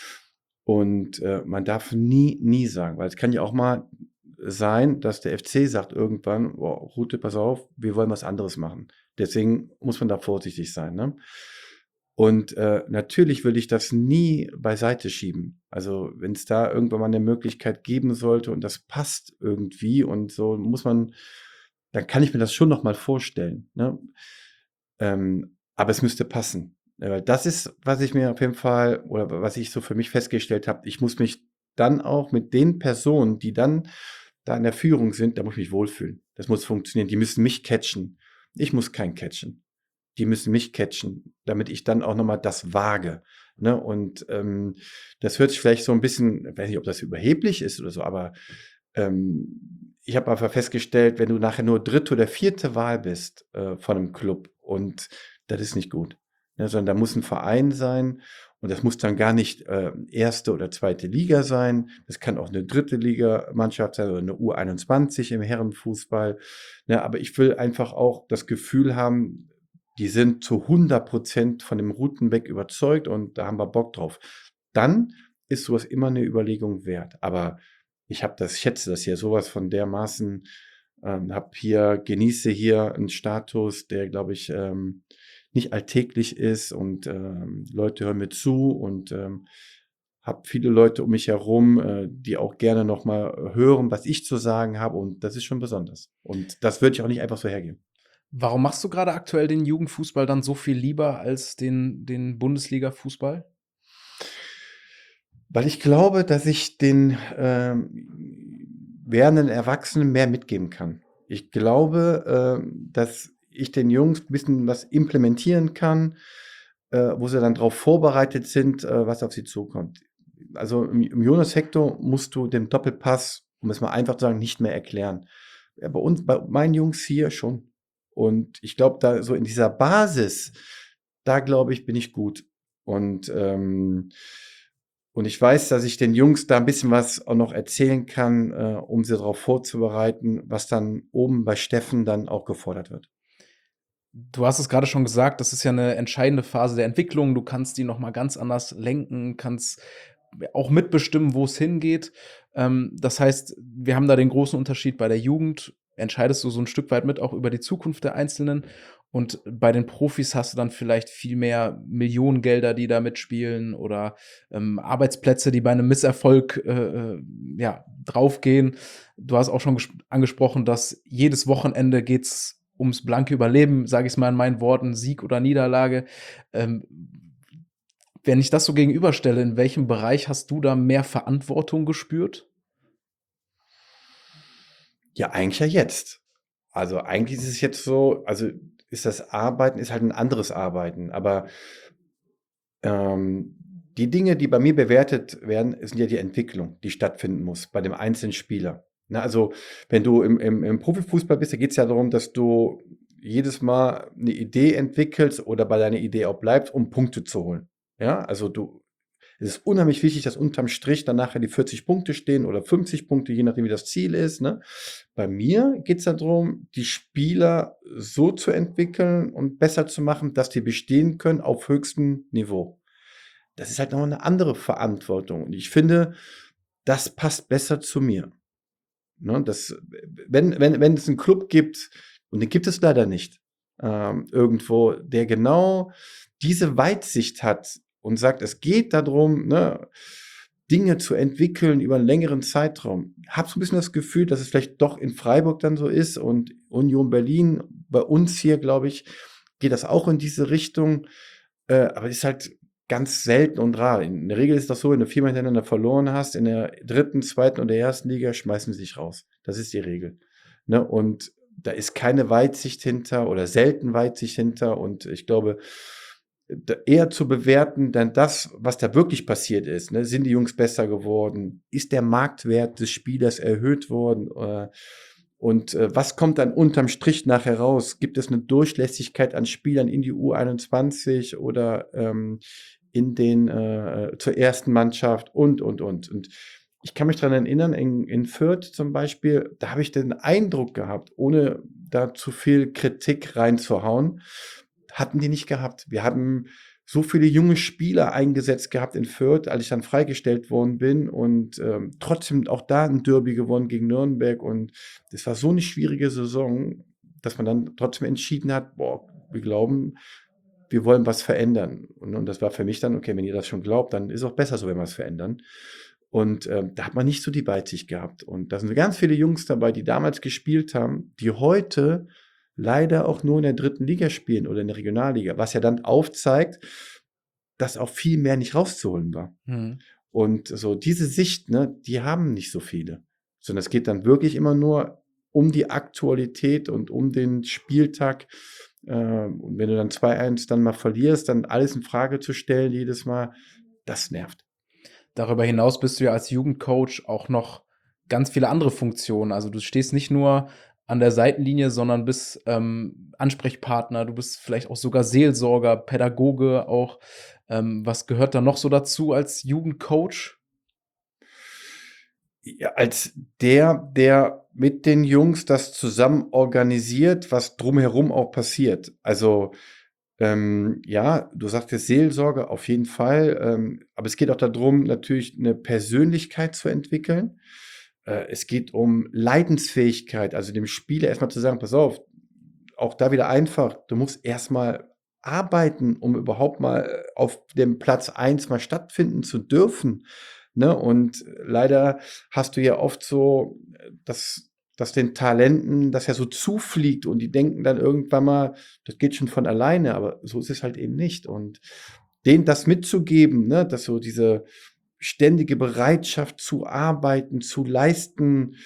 Und äh, man darf nie, nie sagen, weil es kann ja auch mal sein, dass der F C sagt irgendwann, boah, Rute, pass auf, wir wollen was anderes machen. Deswegen muss man da vorsichtig sein. Ne? Und äh, natürlich will ich das nie beiseite schieben. Also wenn es da irgendwann mal eine Möglichkeit geben sollte und das passt irgendwie und so muss man, dann kann ich mir das schon noch mal vorstellen. Ne? Ähm, aber es müsste passen. Ja, weil das ist, was ich mir auf jeden Fall oder was ich so für mich festgestellt habe. Ich muss mich dann auch mit den Personen, die dann da in der Führung sind, da muss ich mich wohlfühlen. Das muss funktionieren. Die müssen mich catchen. Ich muss keinen catchen. Die müssen mich catchen, damit ich dann auch nochmal das wage. Ne? Und ähm, das hört sich vielleicht so ein bisschen, ich weiß nicht, ob das überheblich ist oder so, aber ähm, ich habe einfach festgestellt, wenn du nachher nur dritte oder vierte Wahl bist äh, von einem Club und das ist nicht gut. Ne? Sondern da muss ein Verein sein und das muss dann gar nicht äh, erste oder zweite Liga sein. Das kann auch eine dritte Liga-Mannschaft sein oder eine U einundzwanzig im Herrenfußball. Ne? Aber ich will einfach auch das Gefühl haben, die sind zu hundert Prozent von dem Rutenbeck überzeugt und da haben wir Bock drauf. Dann ist sowas immer eine Überlegung wert. Aber ich habe das, schätze das hier sowas von dermaßen, ähm, habe hier, genieße hier einen Status, der, glaube ich, ähm, nicht alltäglich ist und ähm, Leute hören mir zu und ähm, habe viele Leute um mich herum, äh, die auch gerne nochmal hören, was ich zu sagen habe und das ist schon besonders. Und das würde ich auch nicht einfach so hergeben. Warum machst du gerade aktuell den Jugendfußball dann so viel lieber als den, den Bundesliga-Fußball? Weil ich glaube, dass ich den ähm, werdenden Erwachsenen mehr mitgeben kann. Ich glaube, äh, dass ich den Jungs ein bisschen was implementieren kann, äh, wo sie dann darauf vorbereitet sind, äh, was auf sie zukommt. Also im, im Jonas-Hector musst du den Doppelpass, um es mal einfach zu sagen, nicht mehr erklären. Ja, bei uns, bei meinen Jungs hier schon. Und ich glaube, da so in dieser Basis, da glaube ich, bin ich gut. Und, ähm, und ich weiß, dass ich den Jungs da ein bisschen was auch noch erzählen kann, äh, um sie darauf vorzubereiten, was dann oben bei Steffen dann auch gefordert wird. Du hast es gerade schon gesagt, das ist ja eine entscheidende Phase der Entwicklung. Du kannst die noch mal ganz anders lenken, kannst auch mitbestimmen, wo es hingeht. Ähm, das heißt, wir haben da den großen Unterschied bei der Jugend. Entscheidest du so ein Stück weit mit auch über die Zukunft der Einzelnen. Und bei den Profis hast du dann vielleicht viel mehr Millionengelder, die da mitspielen oder ähm, Arbeitsplätze, die bei einem Misserfolg äh, ja, draufgehen. Du hast auch schon ges- angesprochen, dass jedes Wochenende geht's ums blanke Überleben, sage ich es mal in meinen Worten, Sieg oder Niederlage. Ähm, wenn ich das so gegenüberstelle, in welchem Bereich hast du da mehr Verantwortung gespürt? Ja, eigentlich ja jetzt. Also eigentlich ist es jetzt so, also ist das Arbeiten, ist halt ein anderes Arbeiten. Aber ähm, die Dinge, die bei mir bewertet werden, sind ja die Entwicklung, die stattfinden muss bei dem einzelnen Spieler. Na, also wenn du im, im, im Profifußball bist, da geht es ja darum, dass du jedes Mal eine Idee entwickelst oder bei deiner Idee auch bleibst, um Punkte zu holen. Ja, also du, es ist unheimlich wichtig, dass unterm Strich dann nachher die vierzig Punkte stehen oder fünfzig Punkte, je nachdem, wie das Ziel ist. Ne? Bei mir geht es darum, die Spieler so zu entwickeln und besser zu machen, dass die bestehen können auf höchstem Niveau. Das ist halt noch eine andere Verantwortung. Und ich finde, das passt besser zu mir. Ne? Das, wenn, wenn, wenn es einen Club gibt, und den gibt es leider nicht, ähm, irgendwo, der genau diese Weitsicht hat, und sagt, es geht darum, ne, Dinge zu entwickeln über einen längeren Zeitraum. Ich habe so ein bisschen das Gefühl, dass es vielleicht doch in Freiburg dann so ist und Union Berlin, bei uns hier, glaube ich, geht das auch in diese Richtung. Äh, aber es ist halt ganz selten und rar. In der Regel ist das so, wenn du viermal hintereinander verloren hast, in der dritten, zweiten und der ersten Liga schmeißen sie sich raus. Das ist die Regel. Ne? Und da ist keine Weitsicht hinter oder selten Weitsicht hinter. Und ich glaube, eher zu bewerten, dann das, was da wirklich passiert ist. Ne? Sind die Jungs besser geworden? Ist der Marktwert des Spielers erhöht worden? Äh, und äh, was kommt dann unterm Strich nachher raus? Gibt es eine Durchlässigkeit an Spielern in die U einundzwanzig oder ähm, in den äh, zur ersten Mannschaft und, und, und. Und ich kann mich daran erinnern, in, in Fürth zum Beispiel, da habe ich den Eindruck gehabt, ohne da zu viel Kritik reinzuhauen, hatten die nicht gehabt. Wir haben so viele junge Spieler eingesetzt gehabt in Fürth, als ich dann freigestellt worden bin und ähm, trotzdem auch da ein Derby gewonnen gegen Nürnberg und das war so eine schwierige Saison, dass man dann trotzdem entschieden hat, boah, wir glauben, wir wollen was verändern. Und, und das war für mich dann, okay, wenn ihr das schon glaubt, dann ist es auch besser so, wenn wir es verändern. Und ähm, da hat man nicht so die Weitsicht gehabt. Und da sind ganz viele Jungs dabei, die damals gespielt haben, die heute leider auch nur in der dritten Liga spielen oder in der Regionalliga, was ja dann aufzeigt, dass auch viel mehr nicht rauszuholen war. Mhm. Und so diese Sicht, ne, die haben nicht so viele. Sondern es geht dann wirklich immer nur um die Aktualität und um den Spieltag. Äh, und wenn du dann zwei eins dann mal verlierst, dann alles in Frage zu stellen jedes Mal, das nervt. Darüber hinaus bist du ja als Jugendcoach auch noch ganz viele andere Funktionen. Also du stehst nicht nur an der Seitenlinie, sondern bist ähm, Ansprechpartner, du bist vielleicht auch sogar Seelsorger, Pädagoge auch. Ähm, was gehört da noch so dazu als Jugendcoach? Ja, als der, der mit den Jungs das zusammen organisiert, was drumherum auch passiert. Also ähm, ja, du sagtest Seelsorge auf jeden Fall, ähm, aber es geht auch darum, natürlich eine Persönlichkeit zu entwickeln. Äh, es geht um Leidensfähigkeit, also dem Spieler erstmal zu sagen, pass auf, auch da wieder einfach, du musst erstmal arbeiten, um überhaupt mal auf dem Platz eins mal stattfinden zu dürfen. Ne? Und leider hast du ja oft so, dass, dass den Talenten das ja so zufliegt und die denken dann irgendwann mal, das geht schon von alleine, aber so ist es halt eben nicht. Und denen das mitzugeben, ne? Dass so diese ständige Bereitschaft zu arbeiten, zu leisten,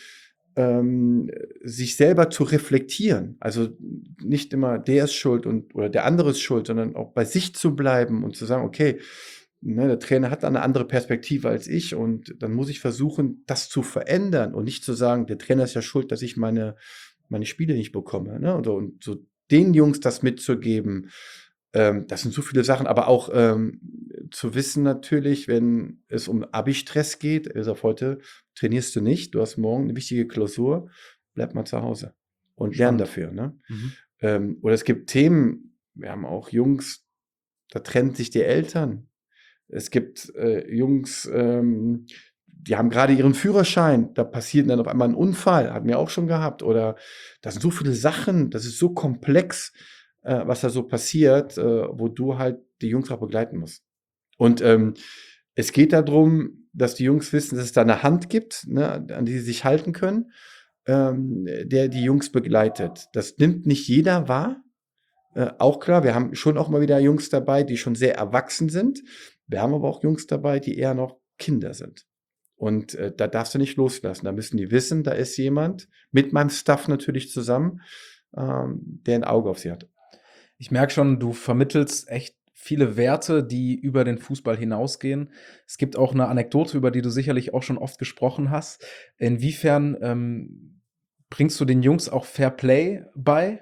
ähm, sich selber zu reflektieren. Also nicht immer der ist schuld und oder der andere ist schuld, sondern auch bei sich zu bleiben und zu sagen, okay, ne, der Trainer hat eine andere Perspektive als ich und dann muss ich versuchen, das zu verändern und nicht zu sagen, der Trainer ist ja schuld, dass ich meine, meine Spiele nicht bekomme. Ne? Und, so, und so den Jungs das mitzugeben, ähm, das sind so viele Sachen, aber auch ähm, zu wissen natürlich, wenn es um Abi-Stress geht, also heute trainierst du nicht, du hast morgen eine wichtige Klausur, bleib mal zu Hause und lern dafür. Ne? Mhm. Ähm, oder es gibt Themen, wir haben auch Jungs, da trennen sich die Eltern. Es gibt äh, Jungs, ähm, die haben gerade ihren Führerschein, da passiert dann auf einmal ein Unfall, hatten wir auch schon gehabt. Oder das sind so viele Sachen, das ist so komplex, äh, was da so passiert, äh, wo du halt die Jungs auch begleiten musst. Und ähm, es geht darum, dass die Jungs wissen, dass es da eine Hand gibt, ne, an die sie sich halten können, ähm, der die Jungs begleitet. Das nimmt nicht jeder wahr. Äh, auch klar, wir haben schon auch mal wieder Jungs dabei, die schon sehr erwachsen sind. Wir haben aber auch Jungs dabei, die eher noch Kinder sind. Und äh, da darfst du nicht loslassen. Da müssen die wissen, da ist jemand, mit meinem Staff natürlich zusammen, ähm, der ein Auge auf sie hat. Ich merke schon, du vermittelst echt viele Werte, die über den Fußball hinausgehen. Es gibt auch eine Anekdote, über die du sicherlich auch schon oft gesprochen hast. Inwiefern ähm, bringst du den Jungs auch Fair Play bei?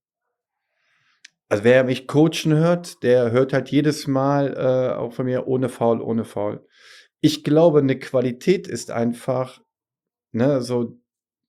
Also wer mich coachen hört, der hört halt jedes Mal äh, auch von mir ohne Foul, ohne Foul. Ich glaube, eine Qualität ist einfach, ne, so,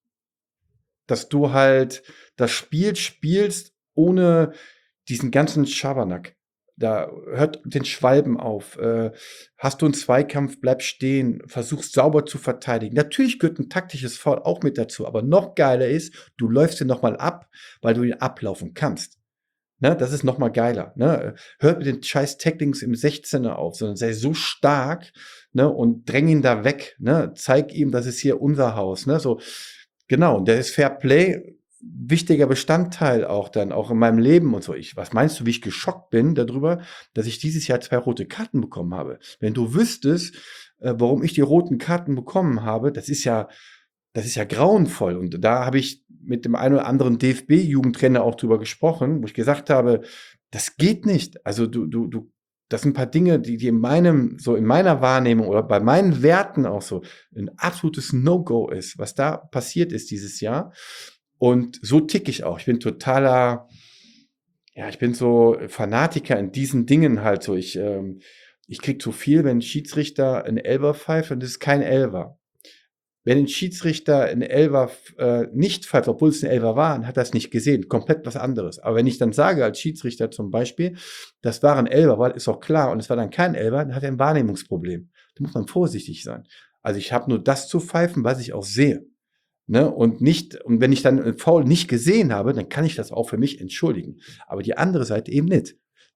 dass du halt das Spiel spielst ohne diesen ganzen Schabernack. Da hört den Schwalben auf. Äh, hast du einen Zweikampf, bleib stehen, versuchst sauber zu verteidigen. Natürlich gehört ein taktisches Foul auch mit dazu, aber noch geiler ist, du läufst den nochmal ab, weil du ihn ablaufen kannst. Ne, das ist noch mal geiler. Ne? Hört mit den scheiß Tacklings im sechzehner auf, sondern sei so stark, ne, und dräng ihn da weg. Ne? Zeig ihm, das ist hier unser Haus. Ne? So, genau, und der ist Fair Play, wichtiger Bestandteil auch dann, auch in meinem Leben und so. Ich, was meinst du, wie ich geschockt bin darüber, dass ich dieses Jahr zwei rote Karten bekommen habe? Wenn du wüsstest, äh, warum ich die roten Karten bekommen habe, das ist ja Das ist ja grauenvoll. Und da habe ich mit dem einen oder anderen D F B-Jugendtrainer auch drüber gesprochen, wo ich gesagt habe, das geht nicht. Also du, du, du, das sind ein paar Dinge, die, die in meinem, so in meiner Wahrnehmung oder bei meinen Werten auch so ein absolutes No-Go ist, was da passiert ist dieses Jahr. Und so tick ich auch. Ich bin totaler, ja, ich bin so Fanatiker in diesen Dingen halt so. Ich, ähm, ich krieg zu viel, wenn ein Schiedsrichter einen Elfer pfeift und das ist kein Elfer. Wenn ein Schiedsrichter ein Elfer äh, nicht pfeift, obwohl es ein Elfer war, hat er es nicht gesehen. Komplett was anderes. Aber wenn ich dann sage als Schiedsrichter zum Beispiel, das war ein Elfer, war, ist auch klar, und es war dann kein Elfer, dann hat er ein Wahrnehmungsproblem. Da muss man vorsichtig sein. Also ich habe nur das zu pfeifen, was ich auch sehe. Ne? Und nicht, und wenn ich dann ein Foul nicht gesehen habe, dann kann ich das auch für mich entschuldigen. Aber die andere Seite eben nicht.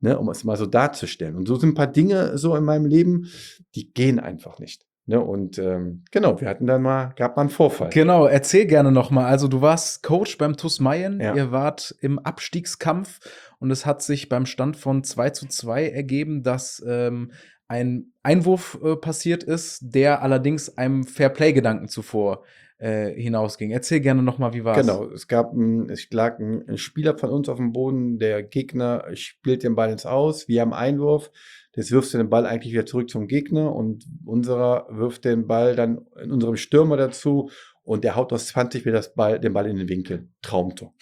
ne, um es mal so darzustellen. Und so sind ein paar Dinge so in meinem Leben, die gehen einfach nicht. Ne? Und ähm, genau, wir hatten dann mal, gab mal einen Vorfall. Genau, erzähl gerne nochmal. Also du warst Coach beim T U S Mayen, Ja. ihr wart im Abstiegskampf und es hat sich beim Stand von zwei zu zwei ergeben, dass ähm, ein Einwurf äh, passiert ist, der allerdings einem Fairplay-Gedanken zuvor äh, hinausging. Erzähl gerne nochmal, wie war's? Genau, es gab ein, es lag ein, ein Spieler von uns auf dem Boden, der Gegner spielt den Ball ins Aus, wir haben Einwurf, das wirfst du den Ball eigentlich wieder zurück zum Gegner und unserer wirft den Ball dann in unserem Stürmer dazu und der haut aus zwanzig wieder das Ball, den Ball in den Winkel. Traumtor.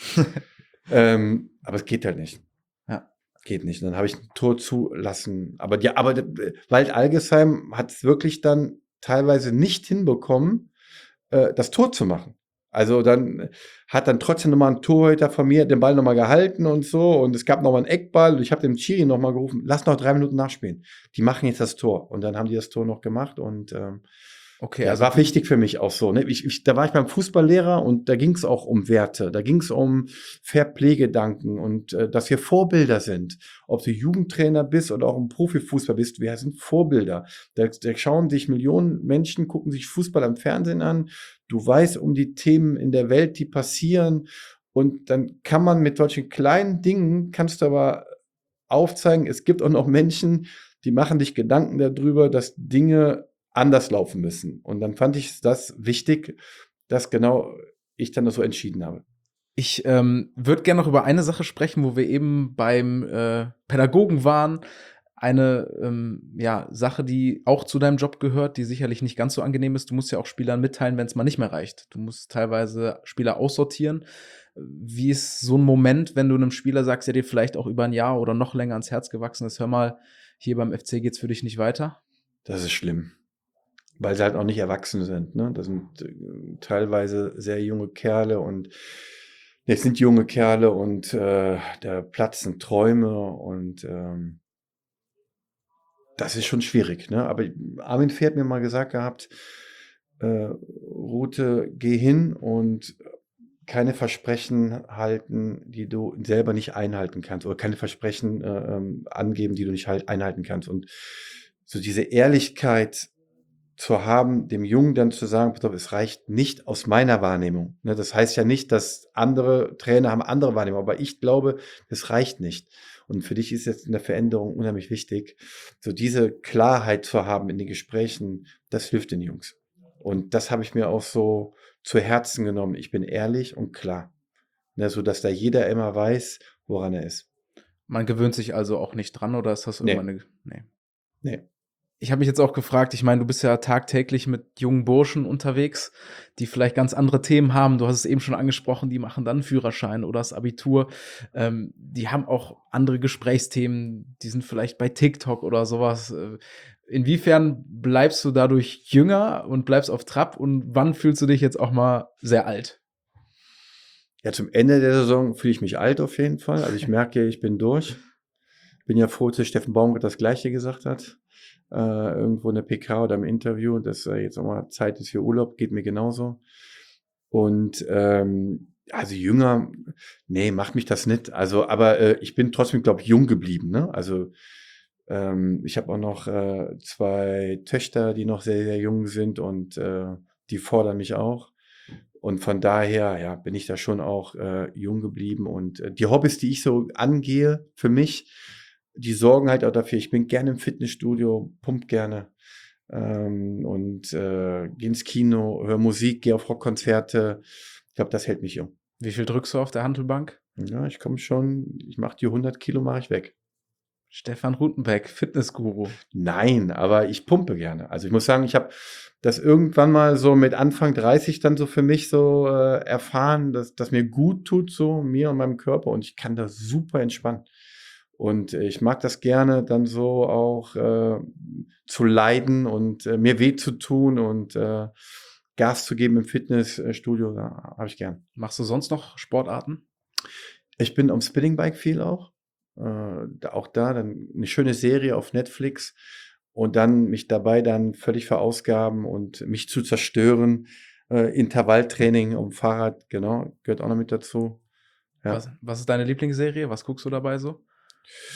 ähm, aber es geht halt nicht. Ja. Geht nicht. Dann habe ich ein Tor zulassen. Aber ja, aber äh, Wald Algesheim hat es wirklich dann teilweise nicht hinbekommen, äh, das Tor zu machen. Also dann hat dann trotzdem nochmal ein Torhüter von mir den Ball nochmal gehalten und so und es gab nochmal einen Eckball und ich habe dem Schiri nochmal gerufen, lass noch drei Minuten nachspielen. Die machen jetzt das Tor und dann haben die das Tor noch gemacht und ähm, Okay, ja, also war wichtig für mich auch so. Ne? Ich, ich, da war ich beim Fußballlehrer und da ging es auch um Werte, da ging es um Fairplay-Gedanken und äh, dass wir Vorbilder sind. Ob du Jugendtrainer bist oder auch im Profifußball bist, wir sind Vorbilder. Da, da schauen sich Millionen Menschen, gucken sich Fußball am Fernsehen an. Du weißt um die Themen in der Welt, die passieren und dann kann man mit solchen kleinen Dingen, kannst du aber aufzeigen, es gibt auch noch Menschen, die machen dich Gedanken darüber, dass Dinge anders laufen müssen. Und dann fand ich das wichtig, dass genau ich dann das so entschieden habe. Ich ähm, würde gerne noch über eine Sache sprechen, wo wir eben beim äh, Pädagogen waren. Eine ähm, ja, Sache, die auch zu deinem Job gehört, die sicherlich nicht ganz so angenehm ist. Du musst ja auch Spielern mitteilen, wenn es mal nicht mehr reicht. Du musst teilweise Spieler aussortieren. Wie ist so ein Moment, wenn du einem Spieler sagst, der dir vielleicht auch über ein Jahr oder noch länger ans Herz gewachsen ist, hör mal, hier beim F C geht's für dich nicht weiter? Das ist schlimm. Weil sie halt auch nicht erwachsen sind. Ne? Das sind äh, teilweise sehr junge Kerle und es sind junge Kerle und äh, da platzen Träume und ähm, das ist schon schwierig. Ne? Aber Armin Fee hat mir mal gesagt gehabt, äh, Rute, geh hin und keine Versprechen halten, die du selber nicht einhalten kannst oder keine Versprechen äh, ähm, angeben, die du nicht halt einhalten kannst. Und so diese Ehrlichkeit zu haben, dem Jungen dann zu sagen, pass auf, es reicht nicht aus meiner Wahrnehmung. Ne, das heißt ja nicht, dass andere Trainer haben andere Wahrnehmung, aber ich glaube, das reicht nicht. Und für dich ist jetzt in der Veränderung unheimlich wichtig, so diese Klarheit zu haben in den Gesprächen, das hilft den Jungs. Und das habe ich mir auch so zu Herzen genommen. Ich bin ehrlich und klar, ne, so dass da jeder immer weiß, woran er ist. Man gewöhnt sich also auch nicht dran oder ist das irgendwann Nee. eine. Nee. Nee. Ich habe mich jetzt auch gefragt, ich meine, du bist ja tagtäglich mit jungen Burschen unterwegs, die vielleicht ganz andere Themen haben. Du hast es eben schon angesprochen, die machen dann einen Führerschein oder das Abitur. Ähm, die haben auch andere Gesprächsthemen, die sind vielleicht bei TikTok oder sowas. Äh, Inwiefern bleibst du dadurch jünger und bleibst auf Trab und wann fühlst du dich jetzt auch mal sehr alt? Ja, zum Ende der Saison fühle ich mich alt auf jeden Fall. Also ich merke, ich bin durch. Bin ja froh, dass Steffen Baumgart das Gleiche gesagt hat. Äh, irgendwo in der P K oder im Interview, dass äh, jetzt auch mal Zeit ist für Urlaub, geht mir genauso. Und ähm, also jünger, nee, macht mich das nicht. Also, aber äh, ich bin trotzdem, glaube ich, jung geblieben. Ne? Also ähm, ich habe auch noch äh, zwei Töchter, die noch sehr, sehr jung sind und äh, die fordern mich auch. Und von daher, ja, bin ich da schon auch äh, jung geblieben. Und äh, die Hobbys, die ich so angehe für mich, die sorgen halt auch dafür, ich bin gerne im Fitnessstudio, pump gerne ähm, und äh, gehe ins Kino, höre Musik, gehe auf Rockkonzerte. Ich glaube, das hält mich jung. Wie viel drückst du auf der Hantelbank? Ja, ich komme schon, ich mache die hundert Kilo, mache ich weg. Stefan Rutenbeck, Fitnessguru. Nein, aber ich pumpe gerne. Also ich muss sagen, ich habe das irgendwann mal so mit Anfang dreißig dann so für mich so äh, erfahren, dass das mir gut tut, so mir und meinem Körper und ich kann da super entspannen. Und äh, ich mag das gerne, dann so auch äh, zu leiden und äh, mir weh zu tun und äh, Gas zu geben im Fitnessstudio, da habe ich gern. Machst du sonst noch Sportarten? Ich bin am Spinningbike viel auch. Äh, da, auch da dann eine schöne Serie auf Netflix und dann mich dabei dann völlig verausgaben und mich zu zerstören. Äh, Intervalltraining am Fahrrad, genau, gehört auch noch mit dazu. Ja. Was, was ist deine Lieblingsserie? Was guckst du dabei so?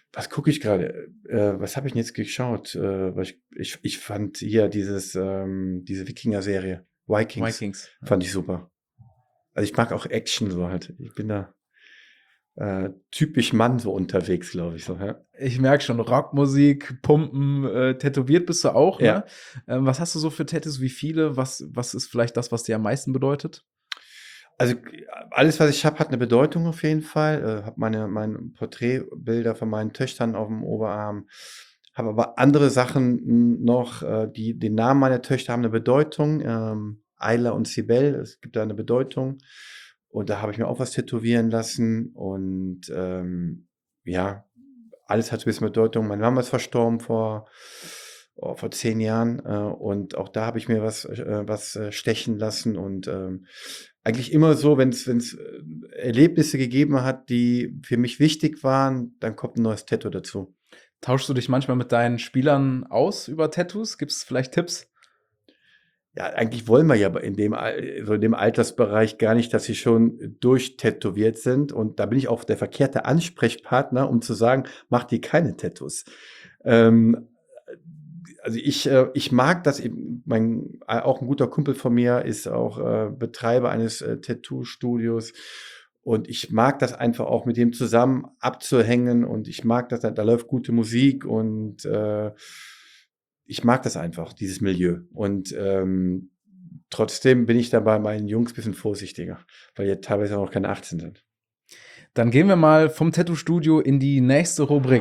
Was gucke ich gerade? Äh, was habe ich denn jetzt geschaut? Äh, ich, ich, ich fand hier dieses, ähm, diese Wikinger-Serie, Vikings, Vikings. fand ich super. Also ich mag auch Action so halt. Ich bin da äh, typisch Mann so unterwegs, glaube ich so. Ja. Ich merke schon, Rockmusik, Pumpen, äh, tätowiert bist du auch, Ja. ne? Ähm, was hast du so für Tattoos? Wie viele? Was, was ist vielleicht das, was dir am meisten bedeutet? Also alles, was ich habe, hat eine Bedeutung auf jeden Fall. Äh, habe meine, meine Porträtbilder von meinen Töchtern auf dem Oberarm. Habe aber andere Sachen noch, äh, die den Namen meiner Töchter haben eine Bedeutung. Ähm, Ayla und Sibel, es gibt da eine Bedeutung. Und da habe ich mir auch was tätowieren lassen. Und ähm, ja, alles hat ein bisschen Bedeutung. Meine Mama ist verstorben vor, oh, vor zehn Jahren. Äh, und auch da habe ich mir was, äh, was äh, stechen lassen. Und ähm, eigentlich immer so, wenn es wenn es Erlebnisse gegeben hat, die für mich wichtig waren, dann kommt ein neues Tattoo dazu. Tauschst du dich manchmal mit deinen Spielern aus über Tattoos? Gibt es vielleicht Tipps? Ja, eigentlich wollen wir ja in dem, Al- so in dem Altersbereich gar nicht, dass sie schon durchtätowiert sind. Und da bin ich auch der verkehrte Ansprechpartner, um zu sagen, mach dir keine Tattoos. Ähm, also ich, äh, ich mag das eben, mein, äh, auch ein guter Kumpel von mir ist auch äh, Betreiber eines äh, Tattoo-Studios. Und ich mag das einfach auch mit dem zusammen abzuhängen. Und ich mag das, da, da läuft gute Musik und äh, ich mag das einfach, dieses Milieu. Und ähm, trotzdem bin ich da bei meinen Jungs ein bisschen vorsichtiger, weil die teilweise auch noch keine achtzehn sind. Dann gehen wir mal vom Tattoo-Studio in die nächste Rubrik.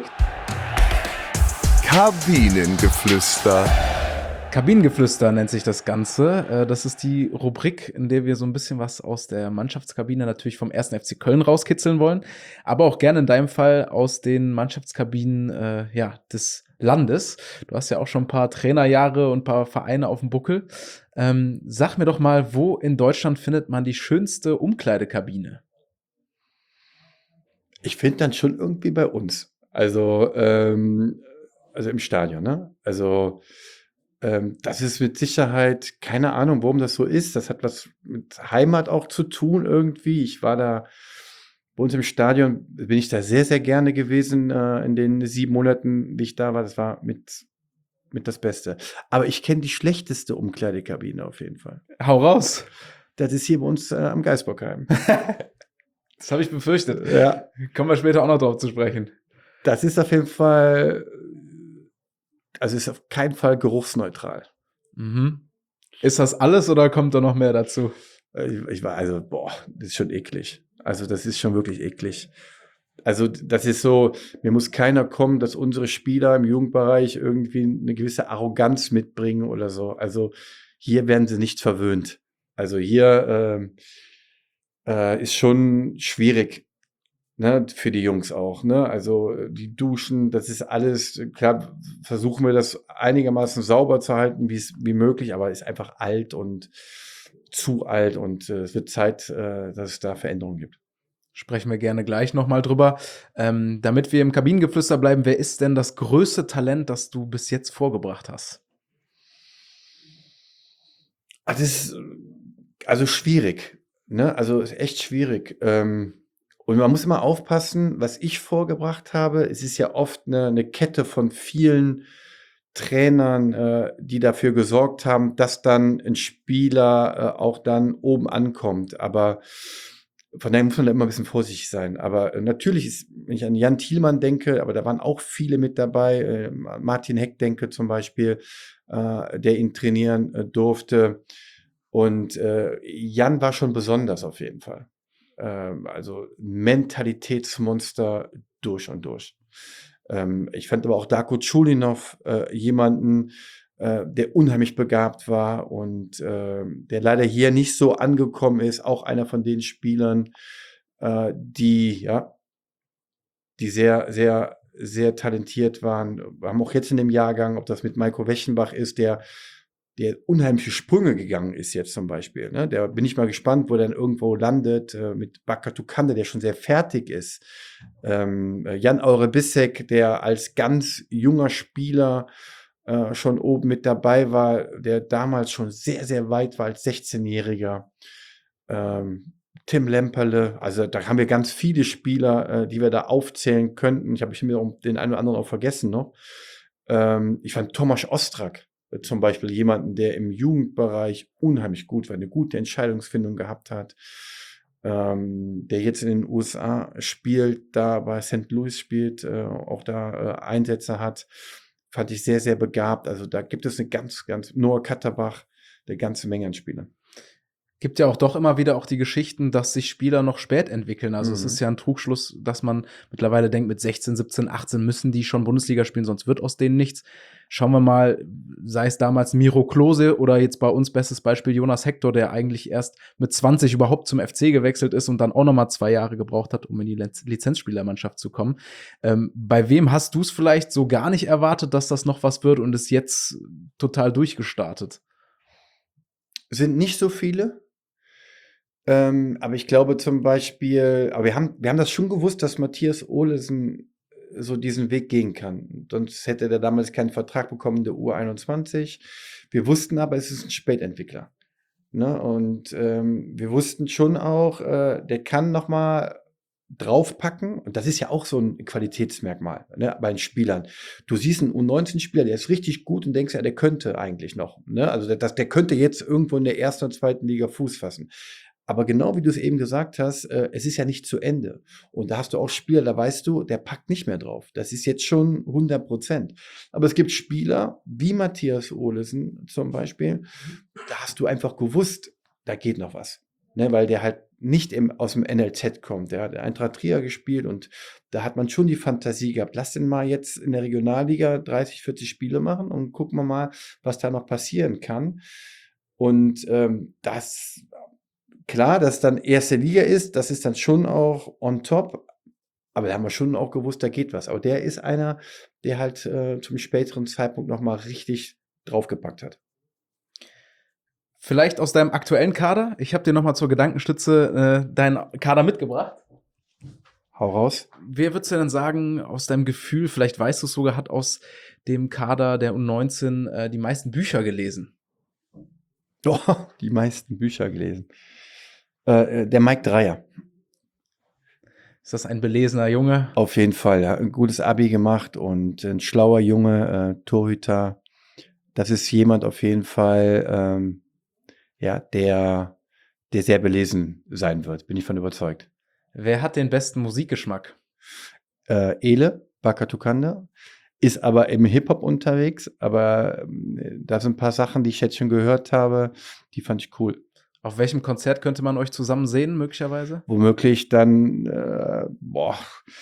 Kabinengeflüster. Kabinengeflüster nennt sich das Ganze. Äh, Das ist die Rubrik, in der wir so ein bisschen was aus der Mannschaftskabine natürlich vom ersten F C Köln rauskitzeln wollen, aber auch gerne in deinem Fall aus den Mannschaftskabinen äh, ja, des Landes. Du hast ja auch schon ein paar Trainerjahre und ein paar Vereine auf dem Buckel. Ähm, sag mir doch mal, wo in Deutschland findet man die schönste Umkleidekabine? Ich finde dann schon irgendwie bei uns. Also, ähm, also im Stadion, ne? Also, ähm, das ist mit Sicherheit, keine Ahnung, warum das so ist. Das hat was mit Heimat auch zu tun irgendwie. Ich war da bei uns im Stadion, bin ich da sehr, sehr gerne gewesen äh, in den sieben Monaten, wie ich da war. Das war mit, mit das Beste. Aber ich kenne die schlechteste Umkleidekabine auf jeden Fall. Hau raus. Das ist hier bei uns äh, am Geisbockheim. Das habe ich befürchtet. Ja. Kommen wir später auch noch drauf zu sprechen. Das ist auf jeden Fall, also ist auf keinen Fall geruchsneutral. Mhm. Ist das alles oder kommt da noch mehr dazu? Ich, ich war also, boah, das ist schon eklig. Also das ist schon wirklich eklig. Also das ist so, mir muss keiner kommen, dass unsere Spieler im Jugendbereich irgendwie eine gewisse Arroganz mitbringen oder so. Also hier werden sie nicht verwöhnt. Also hier ähm, äh, ist schon schwierig. Ne, für die Jungs auch, ne? Also die Duschen, das ist alles, klar, versuchen wir das einigermaßen sauber zu halten, wie es wie möglich, aber ist einfach alt und zu alt und äh, es wird Zeit, äh, dass es da Veränderungen gibt. Sprechen wir gerne gleich nochmal drüber. Ähm, damit wir im Kabinengeflüster bleiben, wer ist denn das größte Talent, das du bis jetzt vorgebracht hast? Also, das ist also schwierig, ne? Also ist echt schwierig. Ähm, und man muss immer aufpassen, was ich vorgebracht habe. Es ist ja oft eine, eine Kette von vielen Trainern, äh, die dafür gesorgt haben, dass dann ein Spieler äh, auch dann oben ankommt. Aber von daher muss man da immer ein bisschen vorsichtig sein. Aber äh, natürlich ist, wenn ich an Jan Thielmann denke, aber da waren auch viele mit dabei, äh, Martin Heck denke zum Beispiel, äh, der ihn trainieren äh, durfte. Und äh, Jan war schon besonders auf jeden Fall. Ähm, also Mentalitätsmonster durch und durch. Ähm, ich fand aber auch Darko Chulinov äh, jemanden, äh, der unheimlich begabt war und äh, der leider hier nicht so angekommen ist. Auch einer von den Spielern, äh, die ja, die sehr, sehr, sehr talentiert waren. Wir haben auch jetzt in dem Jahrgang, ob das mit Maiko Wechenbach ist, der der unheimliche Sprünge gegangen ist jetzt zum Beispiel. Ne? Da bin ich mal gespannt, wo er dann irgendwo landet, äh, mit Bakatu Kande, der schon sehr fertig ist. Ähm, Jan Aure Bissek, der als ganz junger Spieler äh, schon oben mit dabei war, der damals schon sehr, sehr weit war als sechzehnjähriger. Ähm, Tim Lemperle, also da haben wir ganz viele Spieler, äh, die wir da aufzählen könnten. Ich habe mir auch den einen oder anderen auch vergessen noch. Ähm, ich fand Tomasz Ostrak äh, zum Beispiel jemanden, der im Jugendbereich unheimlich gut war, eine gute Entscheidungsfindung gehabt hat, ähm, der jetzt in den U S A spielt, da bei Sankt Louis spielt, äh, auch da äh, Einsätze hat, fand ich sehr, sehr begabt. Also da gibt es eine ganz, ganz, Noah Katterbach, eine ganze Menge an Spielern. Gibt ja auch doch immer wieder auch die Geschichten, dass sich Spieler noch spät entwickeln. Also Mhm. es ist ja ein Trugschluss, dass man mittlerweile denkt, mit sechzehn, siebzehn, achtzehn müssen die schon Bundesliga spielen, sonst wird aus denen nichts. Schauen wir mal, sei es damals Miro Klose oder jetzt bei uns bestes Beispiel Jonas Hector, der eigentlich erst mit zwanzig überhaupt zum F C gewechselt ist und dann auch noch mal zwei Jahre gebraucht hat, um in die Liz- Lizenzspielermannschaft zu kommen. Ähm, bei wem hast du es vielleicht so gar nicht erwartet, dass das noch was wird und ist jetzt total durchgestartet? Sind nicht so viele. Ähm, aber ich glaube zum Beispiel, aber wir haben, wir haben das schon gewusst, dass Matthias Olesen so diesen Weg gehen kann. Sonst hätte er damals keinen Vertrag bekommen in der U einundzwanzig. Wir wussten aber, es ist ein Spätentwickler. Ne? Und ähm, wir wussten schon auch, äh, der kann noch mal draufpacken. Und das ist ja auch so ein Qualitätsmerkmal, ne, bei den Spielern. Du siehst einen U neunzehn-Spieler, der ist richtig gut und denkst ja, der könnte eigentlich noch. Ne? Also der, das, der könnte jetzt irgendwo in der ersten oder zweiten Liga Fuß fassen. Aber genau wie du es eben gesagt hast, äh, es ist ja nicht zu Ende. Und da hast du auch Spieler, da weißt du, der packt nicht mehr drauf. Das ist jetzt schon hundert Prozent. Aber es gibt Spieler, wie Matthias Olesen zum Beispiel, da hast du einfach gewusst, da geht noch was. Ne, weil der halt nicht im, aus dem N L Z kommt. Der hat Eintracht Trier gespielt und da hat man schon die Fantasie gehabt. Lass den mal jetzt in der Regionalliga dreißig, vierzig Spiele machen und gucken wir mal, was da noch passieren kann. Und ähm, das... Klar, dass dann erste Liga ist, das ist dann schon auch on top, aber da haben wir schon auch gewusst, da geht was. Aber der ist einer, der halt äh, zum späteren Zeitpunkt nochmal richtig draufgepackt hat. Vielleicht aus deinem aktuellen Kader? Ich habe dir nochmal zur Gedankenstütze äh, deinen Kader mitgebracht. Hau raus. Wer würdest du denn sagen, aus deinem Gefühl, vielleicht weißt du es sogar, hat aus dem Kader der U neunzehn äh, die meisten Bücher gelesen? Oh, die meisten Bücher gelesen. Äh, der Mike Dreier. Ist das ein belesener Junge? Auf jeden Fall, ja. Ein gutes Abi gemacht und ein schlauer Junge, äh, Torhüter. Das ist jemand auf jeden Fall, ähm, ja, der, der sehr belesen sein wird, bin ich von überzeugt. Wer hat den besten Musikgeschmack? Äh, Ele, Baka Tukanda, ist aber im Hip-Hop unterwegs, aber äh, da sind ein paar Sachen, die ich jetzt schon gehört habe, die fand ich cool. Auf welchem Konzert könnte man euch zusammen sehen, möglicherweise? Womöglich dann, äh, boah,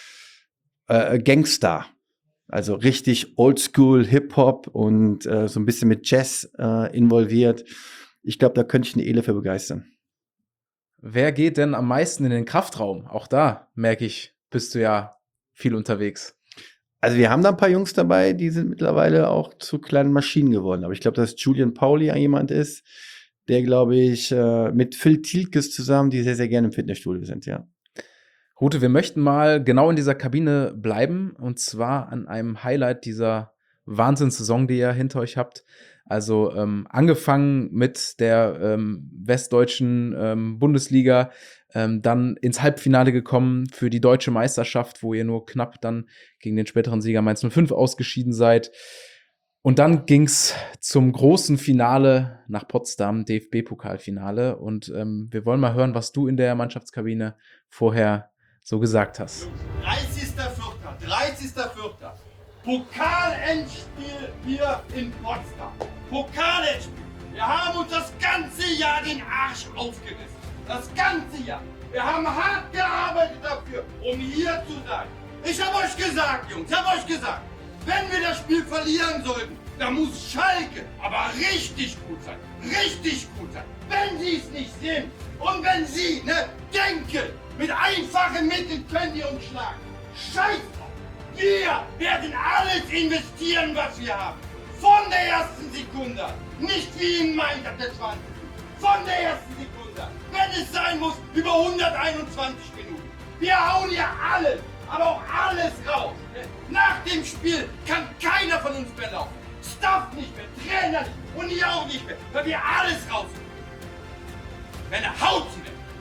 äh, Gangstar. Also richtig Oldschool Hip-Hop und äh, so ein bisschen mit Jazz äh, involviert. Ich glaube, da könnte ich eine Ele für begeistern. Wer geht denn am meisten in den Kraftraum? Auch da, merke ich, bist du ja viel unterwegs. Also wir haben da ein paar Jungs dabei, die sind mittlerweile auch zu kleinen Maschinen geworden. Aber ich glaube, dass Julian Pauli jemand ist, der, glaube ich, äh, mit Phil Tilkes zusammen, die sehr, sehr gerne im Fitnessstudio sind, ja. Rute, wir möchten mal genau in dieser Kabine bleiben und zwar an einem Highlight dieser Wahnsinnssaison, die ihr hinter euch habt. Also ähm, angefangen mit der ähm, westdeutschen ähm, Bundesliga, ähm, dann ins Halbfinale gekommen für die deutsche Meisterschaft, wo ihr nur knapp dann gegen den späteren Sieger Mainz null fünf ausgeschieden seid. Und dann ging's zum großen Finale nach Potsdam, D F B-Pokalfinale. Und ähm, wir wollen mal hören, was du in der Mannschaftskabine vorher so gesagt hast. dreißigster vierter dreißigster vierter Pokalendspiel hier in Potsdam. Pokalendspiel. Wir haben uns das ganze Jahr den Arsch aufgerissen. Das ganze Jahr. Wir haben hart gearbeitet dafür, um hier zu sein. Ich hab euch gesagt, Jungs, ich hab euch gesagt, wenn wir das Spiel verlieren sollten, dann muss Schalke aber richtig gut sein. Richtig gut sein. Wenn sie es nicht sind und wenn sie, ne, denken, mit einfachen Mitteln können die uns schlagen. Scheiß drauf. Wir werden alles investieren, was wir haben. Von der ersten Sekunde. Nicht wie in Mainz ab der zwanzig. Von der ersten Sekunde. Wenn es sein muss, über hunderteinundzwanzig Minuten. Wir hauen hier alles, aber auch alles raus. Nach dem Spiel kann keiner von uns mehr laufen. Staff nicht mehr, Trainer nicht und ihr auch nicht mehr, weil wir alles rausnehmen. Wenn er haut sie weg.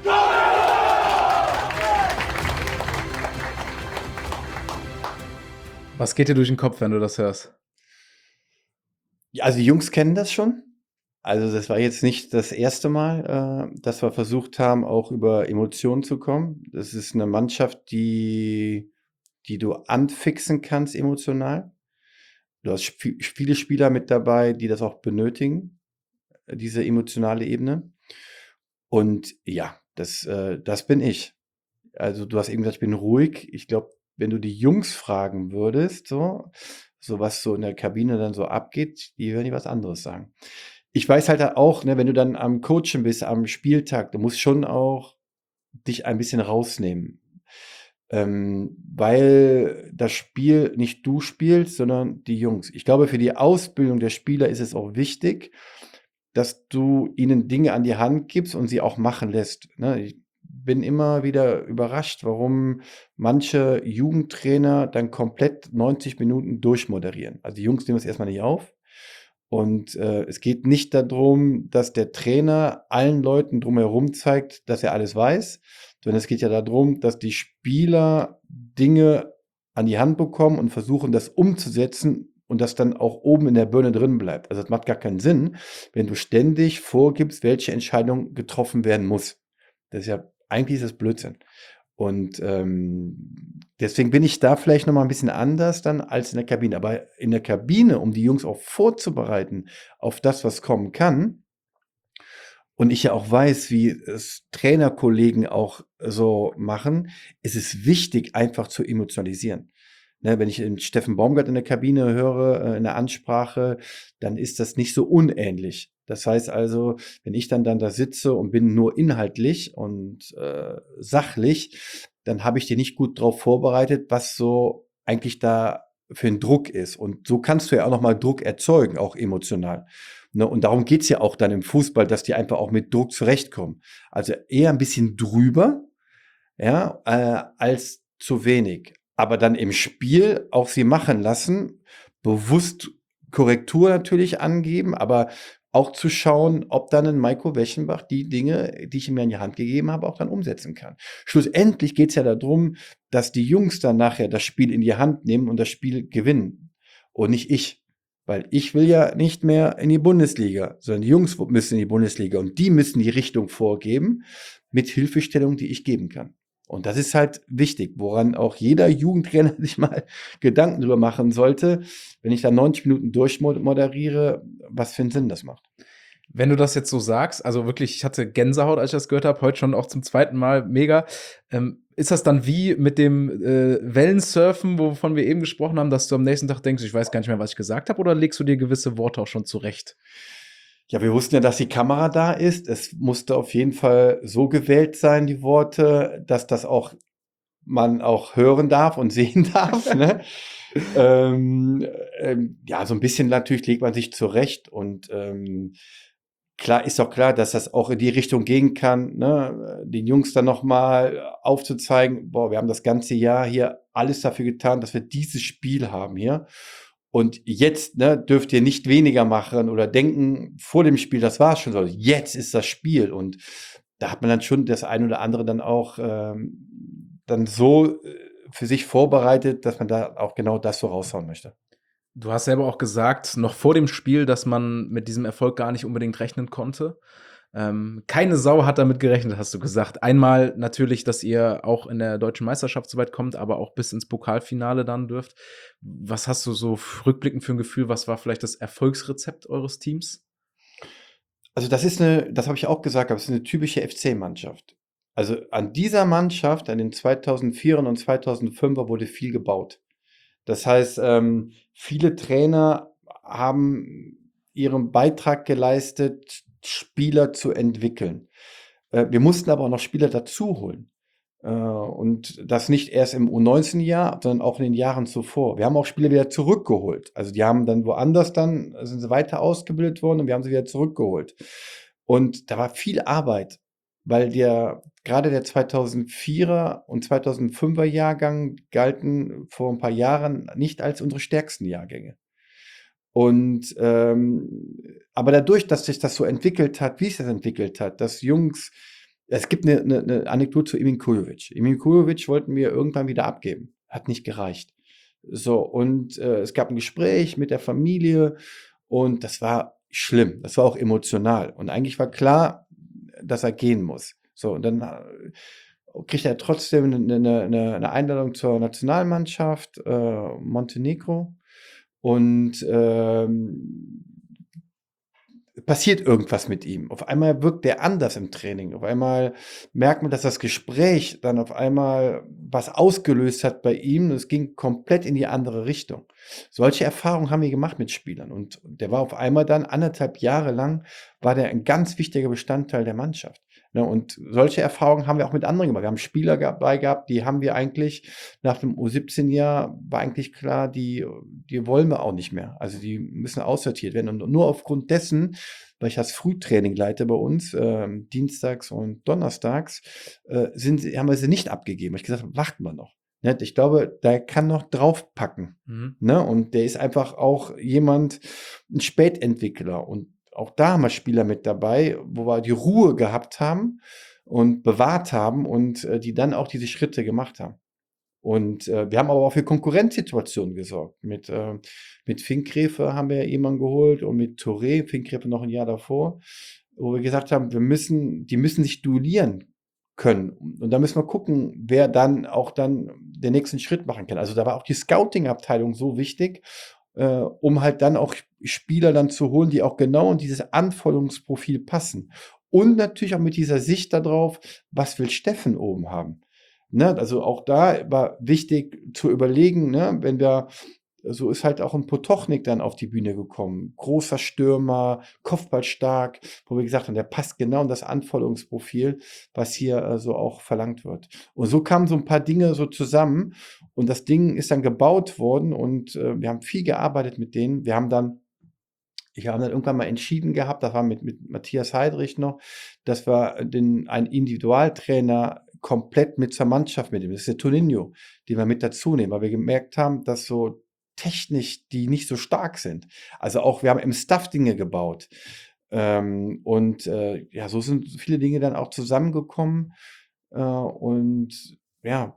Was geht dir durch den Kopf, wenn du das hörst? Ja, also die Jungs kennen das schon. Also das war jetzt nicht das erste Mal, äh, dass wir versucht haben, auch über Emotionen zu kommen. Das ist eine Mannschaft, die, die du anfixen kannst emotional. Du hast sp- viele Spieler mit dabei, die das auch benötigen, äh, diese emotionale Ebene. Und ja, das, äh, das bin ich. Also du hast eben gesagt, ich bin ruhig. Ich glaube, wenn du die Jungs fragen würdest, so, so was so in der Kabine dann so abgeht, die würden dir was anderes sagen. Ich weiß halt auch, ne, wenn du dann am Coachen bist, am Spieltag, du musst schon auch dich ein bisschen rausnehmen. Ähm, weil das Spiel nicht du spielst, sondern die Jungs. Ich glaube, für die Ausbildung der Spieler ist es auch wichtig, dass du ihnen Dinge an die Hand gibst und sie auch machen lässt. Ne? Ich bin immer wieder überrascht, warum manche Jugendtrainer dann komplett neunzig Minuten durchmoderieren. Also die Jungs nehmen es erstmal nicht auf. Und äh, es geht nicht darum, dass der Trainer allen Leuten drumherum zeigt, dass er alles weiß, sondern es geht ja darum, dass die Spieler Dinge an die Hand bekommen und versuchen, das umzusetzen und das dann auch oben in der Birne drin bleibt. Also das macht gar keinen Sinn, wenn du ständig vorgibst, welche Entscheidung getroffen werden muss. Das ist ja eigentlich ist das Blödsinn. Und ähm, deswegen bin ich da vielleicht noch mal ein bisschen anders dann als in der Kabine. Aber in der Kabine, um die Jungs auch vorzubereiten auf das, was kommen kann, und ich ja auch weiß, wie es Trainerkollegen auch so machen, ist es wichtig, einfach zu emotionalisieren. Ne, wenn ich den Steffen Baumgart in der Kabine höre, äh, in der Ansprache, dann ist das nicht so unähnlich. Das heißt also, wenn ich dann, dann da sitze und bin nur inhaltlich und äh, sachlich, dann habe ich dir nicht gut drauf vorbereitet, was so eigentlich da für ein Druck ist. Und so kannst du ja auch nochmal Druck erzeugen, auch emotional. Ne, und darum geht's ja auch dann im Fußball, dass die einfach auch mit Druck zurechtkommen. Also eher ein bisschen drüber, ja, äh, als zu wenig. Aber dann im Spiel auch sie machen lassen, bewusst Korrektur natürlich angeben, aber auch zu schauen, ob dann ein Maiko Weschenbach die Dinge, die ich ihm ja in die Hand gegeben habe, auch dann umsetzen kann. Schlussendlich geht es ja darum, dass die Jungs dann nachher das Spiel in die Hand nehmen und das Spiel gewinnen und nicht ich. Weil ich will ja nicht mehr in die Bundesliga, sondern die Jungs müssen in die Bundesliga und die müssen die Richtung vorgeben mit Hilfestellung, die ich geben kann. Und das ist halt wichtig, woran auch jeder Jugendtrainer sich mal Gedanken drüber machen sollte, wenn ich da neunzig Minuten durchmoderiere, was für einen Sinn das macht. Wenn du das jetzt so sagst, also wirklich, ich hatte Gänsehaut, als ich das gehört habe, heute schon auch zum zweiten Mal, mega. Ähm, ist das dann wie mit dem äh, Wellensurfen, wovon wir eben gesprochen haben, dass du am nächsten Tag denkst, ich weiß gar nicht mehr, was ich gesagt habe, oder legst du dir gewisse Worte auch schon zurecht? Ja, wir wussten ja, dass die Kamera da ist. Es musste auf jeden Fall so gewählt sein, die Worte, dass das auch man auch hören darf und sehen darf. Ne? ähm, ähm, ja, so ein bisschen natürlich legt man sich zurecht und ähm, klar ist doch klar, dass das auch in die Richtung gehen kann, ne? Den Jungs dann nochmal aufzuzeigen, boah, wir haben das ganze Jahr hier alles dafür getan, dass wir dieses Spiel haben hier. Und jetzt ne, dürft ihr nicht weniger machen oder denken, vor dem Spiel, das war schon so. Jetzt ist das Spiel. Und da hat man dann schon das ein oder andere dann auch ähm, dann so für sich vorbereitet, dass man da auch genau das so raushauen möchte. Du hast selber auch gesagt, noch vor dem Spiel, dass man mit diesem Erfolg gar nicht unbedingt rechnen konnte. Ähm, keine Sau hat damit gerechnet, hast du gesagt. Einmal natürlich, dass ihr auch in der deutschen Meisterschaft so weit kommt, aber auch bis ins Pokalfinale dann dürft. Was hast du so rückblickend für ein Gefühl? Was war vielleicht das Erfolgsrezept eures Teams? Also das ist eine, das habe ich auch gesagt, aber es ist eine typische F C-Mannschaft. Also an dieser Mannschaft, an den zweitausendvierer und zweitausendfünfer wurde viel gebaut. Das heißt, ähm, viele Trainer haben ihren Beitrag geleistet, Spieler zu entwickeln. Äh, wir mussten aber auch noch Spieler dazu holen. Äh, und das nicht erst im U neunzehn-Jahr, sondern auch in den Jahren zuvor. Wir haben auch Spieler wieder zurückgeholt. Also die haben dann woanders dann, sind sie weiter ausgebildet worden und wir haben sie wieder zurückgeholt. Und da war viel Arbeit, weil der, gerade der zweitausendvierer und zweitausendfünfer Jahrgang galten vor ein paar Jahren nicht als unsere stärksten Jahrgänge. Und ähm, aber dadurch, dass sich das so entwickelt hat, wie es das entwickelt hat, dass Jungs Es gibt eine, eine, eine Anekdote zu Emin Kujovic. Emin Kujovic wollten wir irgendwann wieder abgeben. Hat nicht gereicht. So, und äh, es gab ein Gespräch mit der Familie und das war schlimm. Das war auch emotional. Und eigentlich war klar, dass er gehen muss. So, und dann äh, kriegt er trotzdem eine, eine, eine Einladung zur Nationalmannschaft äh, Montenegro. Und ähm, passiert irgendwas mit ihm. Auf einmal wirkt er anders im Training. Auf einmal merkt man, dass das Gespräch dann auf einmal was ausgelöst hat bei ihm. Es ging komplett in die andere Richtung. Solche Erfahrungen haben wir gemacht mit Spielern. Und der war auf einmal dann anderthalb Jahre lang, war der ein ganz wichtiger Bestandteil der Mannschaft. Ne, und solche Erfahrungen haben wir auch mit anderen gemacht. Wir haben Spieler dabei gehabt, die haben wir eigentlich nach dem U siebzehn-Jahr, war eigentlich klar, die, die wollen wir auch nicht mehr. Also die müssen aussortiert werden. Und nur aufgrund dessen, weil ich das Frühtraining leite bei uns, äh, dienstags und donnerstags, äh, sind, haben wir sie nicht abgegeben. Ich gesagt, warten wir noch. Ne, ich glaube, der kann noch draufpacken. Mhm. Ne, und der ist einfach auch jemand, ein Spätentwickler. Und auch da haben wir Spieler mit dabei, wo wir die Ruhe gehabt haben und bewahrt haben und äh, die dann auch diese Schritte gemacht haben. Und äh, wir haben aber auch für Konkurrenzsituationen gesorgt. Mit, äh, mit Finkgräfe haben wir jemanden geholt und mit Touré, Finkgräfe noch ein Jahr davor, wo wir gesagt haben, wir müssen, die müssen sich duellieren können. Und da müssen wir gucken, wer dann auch dann den nächsten Schritt machen kann. Also da war auch die Scouting-Abteilung so wichtig, äh, um halt dann auch Spieler dann zu holen, die auch genau in dieses Anforderungsprofil passen. Und natürlich auch mit dieser Sicht darauf, was will Steffen oben haben. Ne? Also auch da war wichtig zu überlegen, ne? Wenn wir, so ist halt auch ein Potochnik dann auf die Bühne gekommen. Großer Stürmer, kopfballstark, wo wir gesagt haben, der passt genau in das Anforderungsprofil, was hier äh, so auch verlangt wird. Und so kamen so ein paar Dinge so zusammen und das Ding ist dann gebaut worden und äh, wir haben viel gearbeitet mit denen. Wir haben dann Ich habe dann irgendwann mal entschieden gehabt, das war mit, mit Matthias Heidrich noch, dass wir den, einen Individualtrainer komplett mit zur Mannschaft mitnehmen. Das ist der Toninho, den wir mit dazu nehmen, weil wir gemerkt haben, dass so technisch die nicht so stark sind. Also auch, wir haben im Staff Dinge gebaut. Ähm, und äh, ja, so sind viele Dinge dann auch zusammengekommen. Äh, und ja,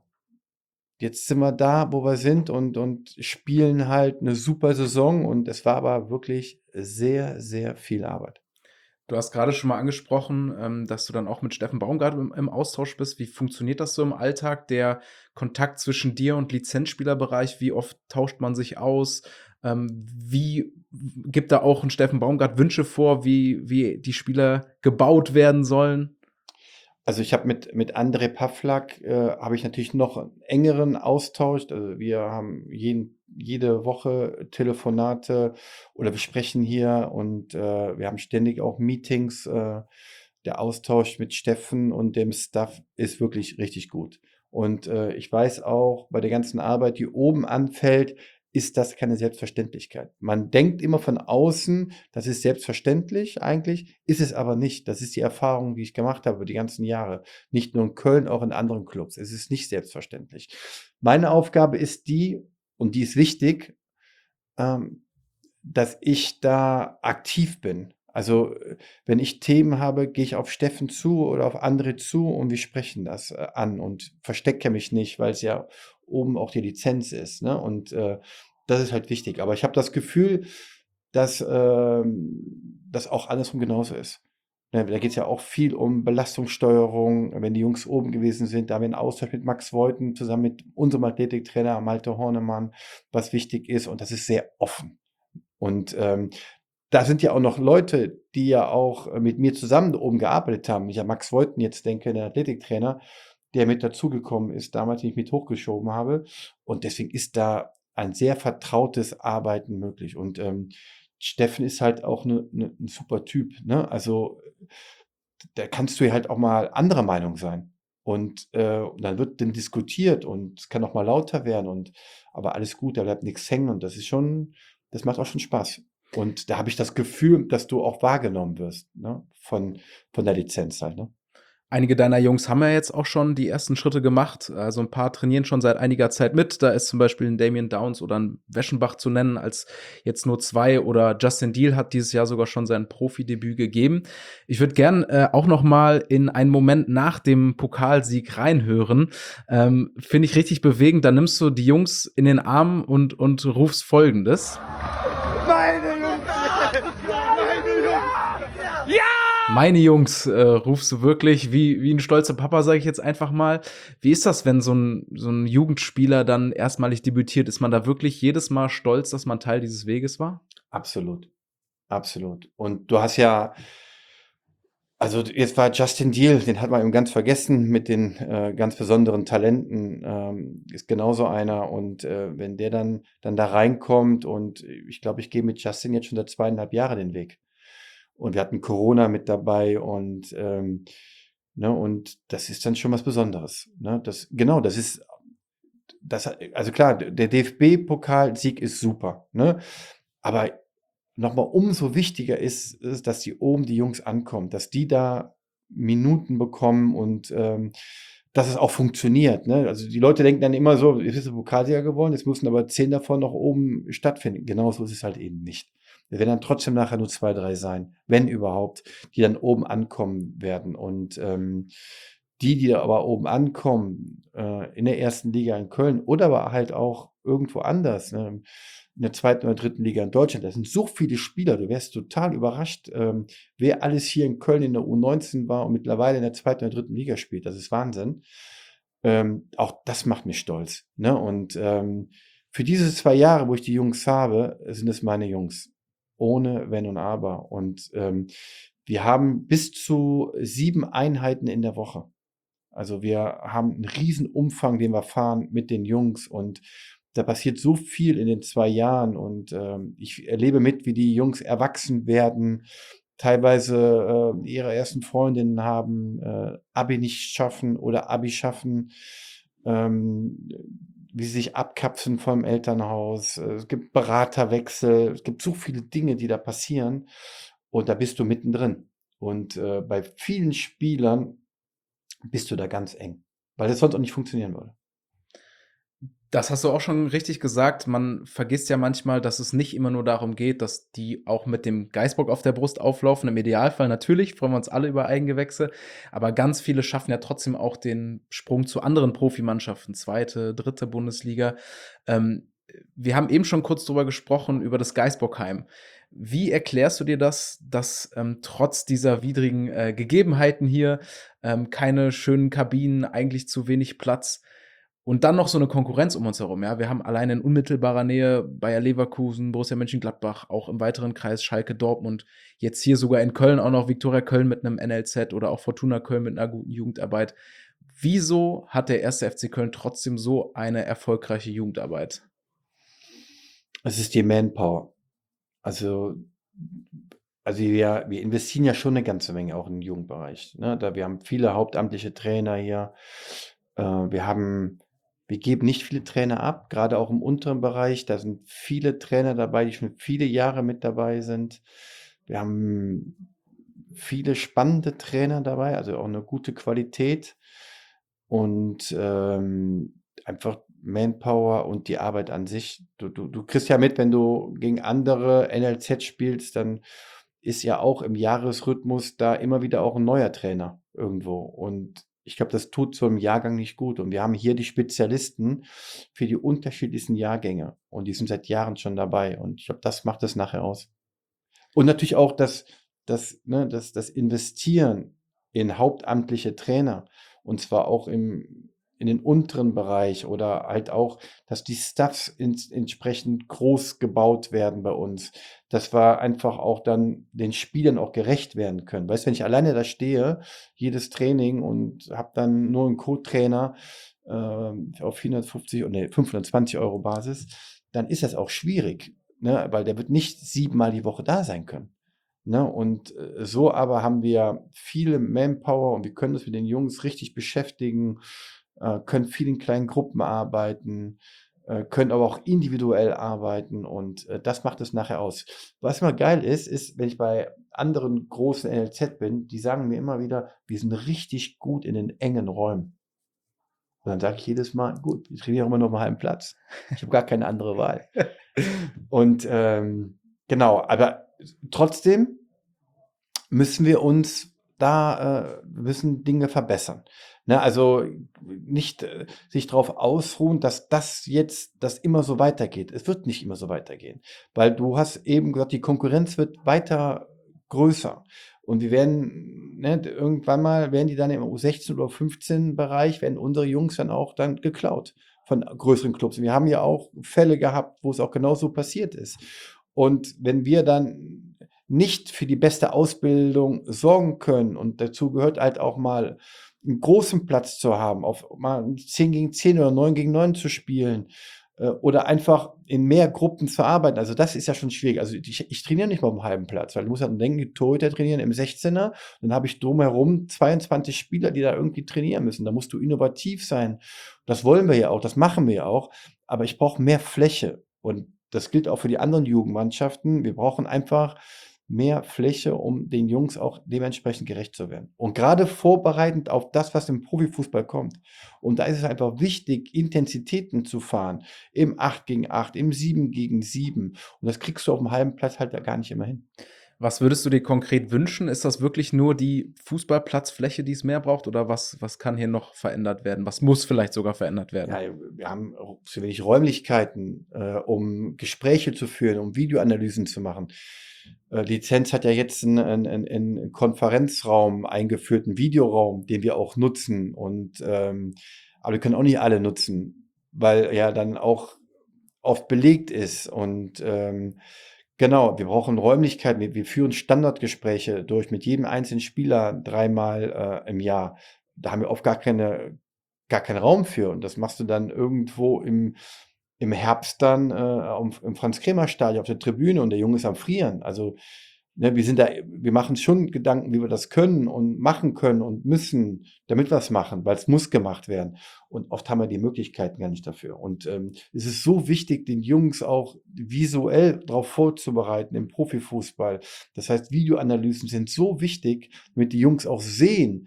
jetzt sind wir da, wo wir sind und, und spielen halt eine super Saison und es war aber wirklich sehr, sehr viel Arbeit. Du hast gerade schon mal angesprochen, ähm, dass du dann auch mit Steffen Baumgart im, im Austausch bist. Wie funktioniert das so im Alltag, der Kontakt zwischen dir und Lizenzspielerbereich? Wie oft tauscht man sich aus? Ähm, wie gibt da auch ein Steffen Baumgart Wünsche vor, wie, wie die Spieler gebaut werden sollen? Also ich habe mit, mit André Pavlak äh, habe ich natürlich noch einen engeren Austausch. Also wir haben jeden, jede Woche Telefonate oder wir sprechen hier und äh, wir haben ständig auch Meetings. Äh, der Austausch mit Steffen und dem Staff ist wirklich richtig gut. Und äh, ich weiß auch, bei der ganzen Arbeit, die oben anfällt, ist das keine Selbstverständlichkeit. Man denkt immer von außen, das ist selbstverständlich eigentlich, ist es aber nicht. Das ist die Erfahrung, die ich gemacht habe über die ganzen Jahre. Nicht nur in Köln, auch in anderen Clubs. Es ist nicht selbstverständlich. Meine Aufgabe ist die, und die ist wichtig, ähm, dass ich da aktiv bin. Also wenn ich Themen habe, gehe ich auf Steffen zu oder auf andere zu und wir sprechen das äh, an und verstecke mich nicht, weil es ja oben auch die Lizenz ist. Ne? Und äh, das ist halt wichtig. Aber ich habe das Gefühl, dass äh, das auch andersrum genauso ist. Ne? Da geht es ja auch viel um Belastungssteuerung. Wenn die Jungs oben gewesen sind, da haben wir einen Austausch mit Max Voiten zusammen mit unserem Athletiktrainer Malte Hornemann, was wichtig ist. Und das ist sehr offen. Und ähm, da sind ja auch noch Leute, die ja auch mit mir zusammen oben gearbeitet haben. Ich an Max Voiten jetzt denke, der Athletiktrainer, der mit dazugekommen ist, damals, den ich mit hochgeschoben habe. Und deswegen ist da ein sehr vertrautes Arbeiten möglich. Und ähm, Steffen ist halt auch ne, ne, ein super Typ. Ne? Also da kannst du ja halt auch mal anderer Meinung sein. Und äh, dann wird dann diskutiert und es kann auch mal lauter werden. Und aber alles gut, da bleibt nichts hängen. Und das ist schon, das macht auch schon Spaß. Und da habe ich das Gefühl, dass du auch wahrgenommen wirst, ne? von, von der Lizenz halt. Ne? Einige deiner Jungs haben ja jetzt auch schon die ersten Schritte gemacht. Also ein paar trainieren schon seit einiger Zeit mit. Da ist zum Beispiel ein Damien Downs oder ein Weschenbach zu nennen, als jetzt nur zwei. Oder Justin Deal hat dieses Jahr sogar schon sein Profidebüt gegeben. Ich würde gern äh, auch noch mal in einen Moment nach dem Pokalsieg reinhören. Ähm, Finde ich richtig bewegend. Da nimmst du die Jungs in den Arm und, und rufst Folgendes. Meine Jungs! Meine Jungs! Ja! Meine Jungs, äh, rufst du wirklich wie, wie ein stolzer Papa, sage ich jetzt einfach mal. Wie ist das, wenn so ein, so ein Jugendspieler dann erstmalig debütiert? Ist man da wirklich jedes Mal stolz, dass man Teil dieses Weges war? Absolut. Absolut. Und du hast ja, also jetzt war Justin Deal, den hat man eben ganz vergessen mit den äh, ganz besonderen Talenten, ähm, ist genauso einer. Und äh, wenn der dann, dann da reinkommt und ich glaube, ich gehe mit Justin jetzt schon seit zweieinhalb Jahren den Weg. Und wir hatten Corona mit dabei und, ähm, ne, und das ist dann schon was Besonderes. Ne? Das, genau, das ist, das, also klar, der D F B-Pokalsieg ist super, ne? Aber nochmal umso wichtiger ist, ist, dass die oben die Jungs ankommen, dass die da Minuten bekommen und ähm, dass es auch funktioniert. Ne? Also die Leute denken dann immer so, jetzt ist der Pokalsieger geworden, jetzt müssen aber zehn davon noch oben stattfinden. Genauso ist es halt eben nicht. Wir werden dann trotzdem nachher nur zwei, drei sein, wenn überhaupt, die dann oben ankommen werden. Und ähm, die, die da aber oben ankommen, äh, in der ersten Liga in Köln oder aber halt auch irgendwo anders, ne? In der zweiten oder dritten Liga in Deutschland, das sind so viele Spieler, du wärst total überrascht, ähm, wer alles hier in Köln in der U neunzehn war und mittlerweile in der zweiten oder dritten Liga spielt. Das ist Wahnsinn. Ähm, auch das macht mich stolz. Ne? Und ähm, für diese zwei Jahre, wo ich die Jungs habe, sind es meine Jungs. Ohne Wenn und Aber. Und ähm, wir haben bis zu sieben Einheiten in der Woche. Also wir haben einen riesen Umfang, den wir fahren mit den Jungs und da passiert so viel in den zwei Jahren und ähm, ich erlebe mit, wie die Jungs erwachsen werden, teilweise äh, ihre ersten Freundinnen haben, äh, Abi nicht schaffen oder Abi schaffen, ähm, wie sie sich abkapseln vom Elternhaus. Es gibt Beraterwechsel, es gibt so viele Dinge, die da passieren und da bist du mittendrin. Und äh, bei vielen Spielern bist du da ganz eng, weil das sonst auch nicht funktionieren würde. Das hast du auch schon richtig gesagt. Man vergisst ja manchmal, dass es nicht immer nur darum geht, dass die auch mit dem Geißbock auf der Brust auflaufen. Im Idealfall natürlich, freuen wir uns alle über Eigengewächse. Aber ganz viele schaffen ja trotzdem auch den Sprung zu anderen Profimannschaften, zweite, dritte Bundesliga. Ähm, wir haben eben schon kurz drüber gesprochen, über das Geißbockheim. Wie erklärst du dir das, dass ähm, trotz dieser widrigen äh, Gegebenheiten hier ähm, keine schönen Kabinen, eigentlich zu wenig Platz, und dann noch so eine Konkurrenz um uns herum, ja. Wir haben allein in unmittelbarer Nähe Bayer Leverkusen, Borussia Mönchengladbach, auch im weiteren Kreis Schalke, Dortmund, jetzt hier sogar in Köln auch noch Viktoria Köln mit einem N L Z oder auch Fortuna Köln mit einer guten Jugendarbeit. Wieso hat der erste F C Köln trotzdem so eine erfolgreiche Jugendarbeit? Es ist die Manpower. Also, also wir, wir investieren ja schon eine ganze Menge auch in den Jugendbereich. Ne? Da wir haben viele hauptamtliche Trainer hier. Äh, wir haben Wir geben nicht viele Trainer ab, gerade auch im unteren Bereich. Da sind viele Trainer dabei, die schon viele Jahre mit dabei sind. Wir haben viele spannende Trainer dabei, also auch eine gute Qualität und ähm, einfach Manpower und die Arbeit an sich. Du, du, du kriegst ja mit, wenn du gegen andere N L Z spielst, dann ist ja auch im Jahresrhythmus da immer wieder auch ein neuer Trainer irgendwo. Und ich glaube, das tut so einem Jahrgang nicht gut. Und wir haben hier die Spezialisten für die unterschiedlichsten Jahrgänge. Und die sind seit Jahren schon dabei. Und ich glaube, das macht es nachher aus. Und natürlich auch das, das, ne, das, das Investieren in hauptamtliche Trainer. Und zwar auch im, in den unteren Bereich oder halt auch, dass die Staffs ins, entsprechend groß gebaut werden bei uns. Dass wir einfach auch dann den Spielern auch gerecht werden können. Weißt du, wenn ich alleine da stehe, jedes Training und habe dann nur einen Co-Trainer äh, auf vierhundertfünfzig oder nee, fünfhundertzwanzig Euro Basis, dann ist das auch schwierig, ne? Weil der wird nicht siebenmal die Woche da sein können. Ne? Und äh, so aber haben wir viele Manpower und wir können uns mit den Jungs richtig beschäftigen, äh, können viel in kleinen Gruppen arbeiten. äh, können aber auch individuell arbeiten und äh, das macht es nachher aus. Was immer geil ist, ist, wenn ich bei anderen großen N L Z bin, die sagen mir immer wieder, wir sind richtig gut in den engen Räumen. Und dann sage ich jedes Mal, gut, ich trainiere immer noch mal halben Platz. Ich habe gar keine andere Wahl. Und ähm, genau, aber trotzdem müssen wir uns da, äh, müssen Dinge verbessern. Ne, also nicht äh, sich darauf ausruhen, dass das jetzt, das immer so weitergeht. Es wird nicht immer so weitergehen, weil du hast eben gesagt, die Konkurrenz wird weiter größer. Und wir werden, ne, irgendwann mal werden die dann im U sechzehn oder U fünfzehn Bereich, werden unsere Jungs dann auch dann geklaut von größeren Clubs. Wir haben ja auch Fälle gehabt, wo es auch genauso passiert ist. Und wenn wir dann nicht für die beste Ausbildung sorgen können, und dazu gehört halt auch mal einen großen Platz zu haben, auf mal zehn gegen zehn oder neun gegen neun zu spielen, äh, oder einfach in mehr Gruppen zu arbeiten. Also das ist ja schon schwierig. Also ich, ich trainiere nicht mal auf dem halben Platz, weil du musst ja denken, die Torhüter trainieren im sechzehner, dann habe ich drumherum zweiundzwanzig Spieler, die da irgendwie trainieren müssen. Da musst du innovativ sein. Das wollen wir ja auch, das machen wir ja auch, aber ich brauche mehr Fläche und das gilt auch für die anderen Jugendmannschaften. Wir brauchen einfach mehr Fläche, um den Jungs auch dementsprechend gerecht zu werden. Und gerade vorbereitend auf das, was im Profifußball kommt. Und da ist es einfach wichtig, Intensitäten zu fahren. Im acht gegen acht, im sieben gegen sieben. Und das kriegst du auf dem halben Platz halt da gar nicht immer hin. Was würdest du dir konkret wünschen? Ist das wirklich nur die Fußballplatzfläche, die es mehr braucht? Oder was, was kann hier noch verändert werden? Was muss vielleicht sogar verändert werden? Ja, wir haben zu wenig Räumlichkeiten, äh, um Gespräche zu führen, um Videoanalysen zu machen. Äh, Lizenz hat ja jetzt einen, einen, einen Konferenzraum eingeführt, einen Videoraum, den wir auch nutzen. Und ähm, aber wir können auch nicht alle nutzen, weil ja dann auch oft belegt ist. Und ähm, genau, wir brauchen Räumlichkeiten. Wir, wir führen Standardgespräche durch mit jedem einzelnen Spieler dreimal äh, im Jahr. Da haben wir oft gar keine, gar keinen Raum für. Und das machst du dann irgendwo im im Herbst dann äh, im Franz-Kremer-Stadion auf der Tribüne und der Junge ist am Frieren. Also ne, wir sind da, wir machen schon Gedanken, wie wir das können und machen können und müssen, damit wir es machen, weil es muss gemacht werden. Und oft haben wir die Möglichkeiten gar nicht dafür. Und ähm, es ist so wichtig, den Jungs auch visuell darauf vorzubereiten im Profifußball. Das heißt, Videoanalysen sind so wichtig, damit die Jungs auch sehen,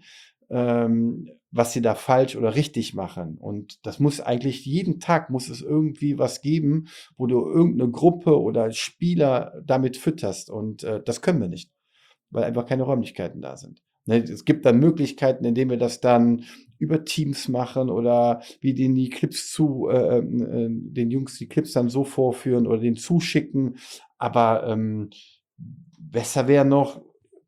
ähm, was sie da falsch oder richtig machen. Und das muss eigentlich, jeden Tag muss es irgendwie was geben, wo du irgendeine Gruppe oder Spieler damit fütterst. Und äh, das können wir nicht, weil einfach keine Räumlichkeiten da sind. Ne, es gibt dann Möglichkeiten, indem wir das dann über Teams machen oder wie denen die Clips zu, äh, äh, den Jungs die Clips dann so vorführen oder den zuschicken. Aber ähm, besser wäre noch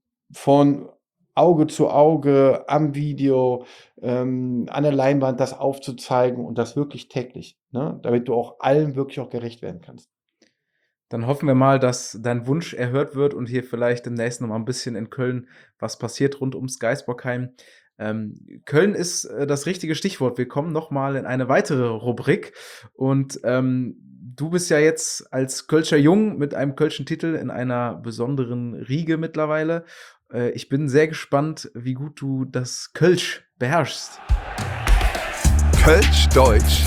von Auge zu Auge, am Video, ähm, an der Leinwand das aufzuzeigen und das wirklich täglich, ne? Damit du auch allen wirklich auch gerecht werden kannst. Dann hoffen wir mal, dass dein Wunsch erhört wird und hier vielleicht demnächst noch mal ein bisschen in Köln was passiert rund ums Geisbockheim. Ähm, Köln ist äh, das richtige Stichwort. Wir kommen noch mal in eine weitere Rubrik und ähm, du bist ja jetzt als Kölscher Jung mit einem Kölschen Titel in einer besonderen Riege mittlerweile. Äh, ich bin sehr gespannt, wie gut du das Kölsch beherrschst. Kölsch Deutsch.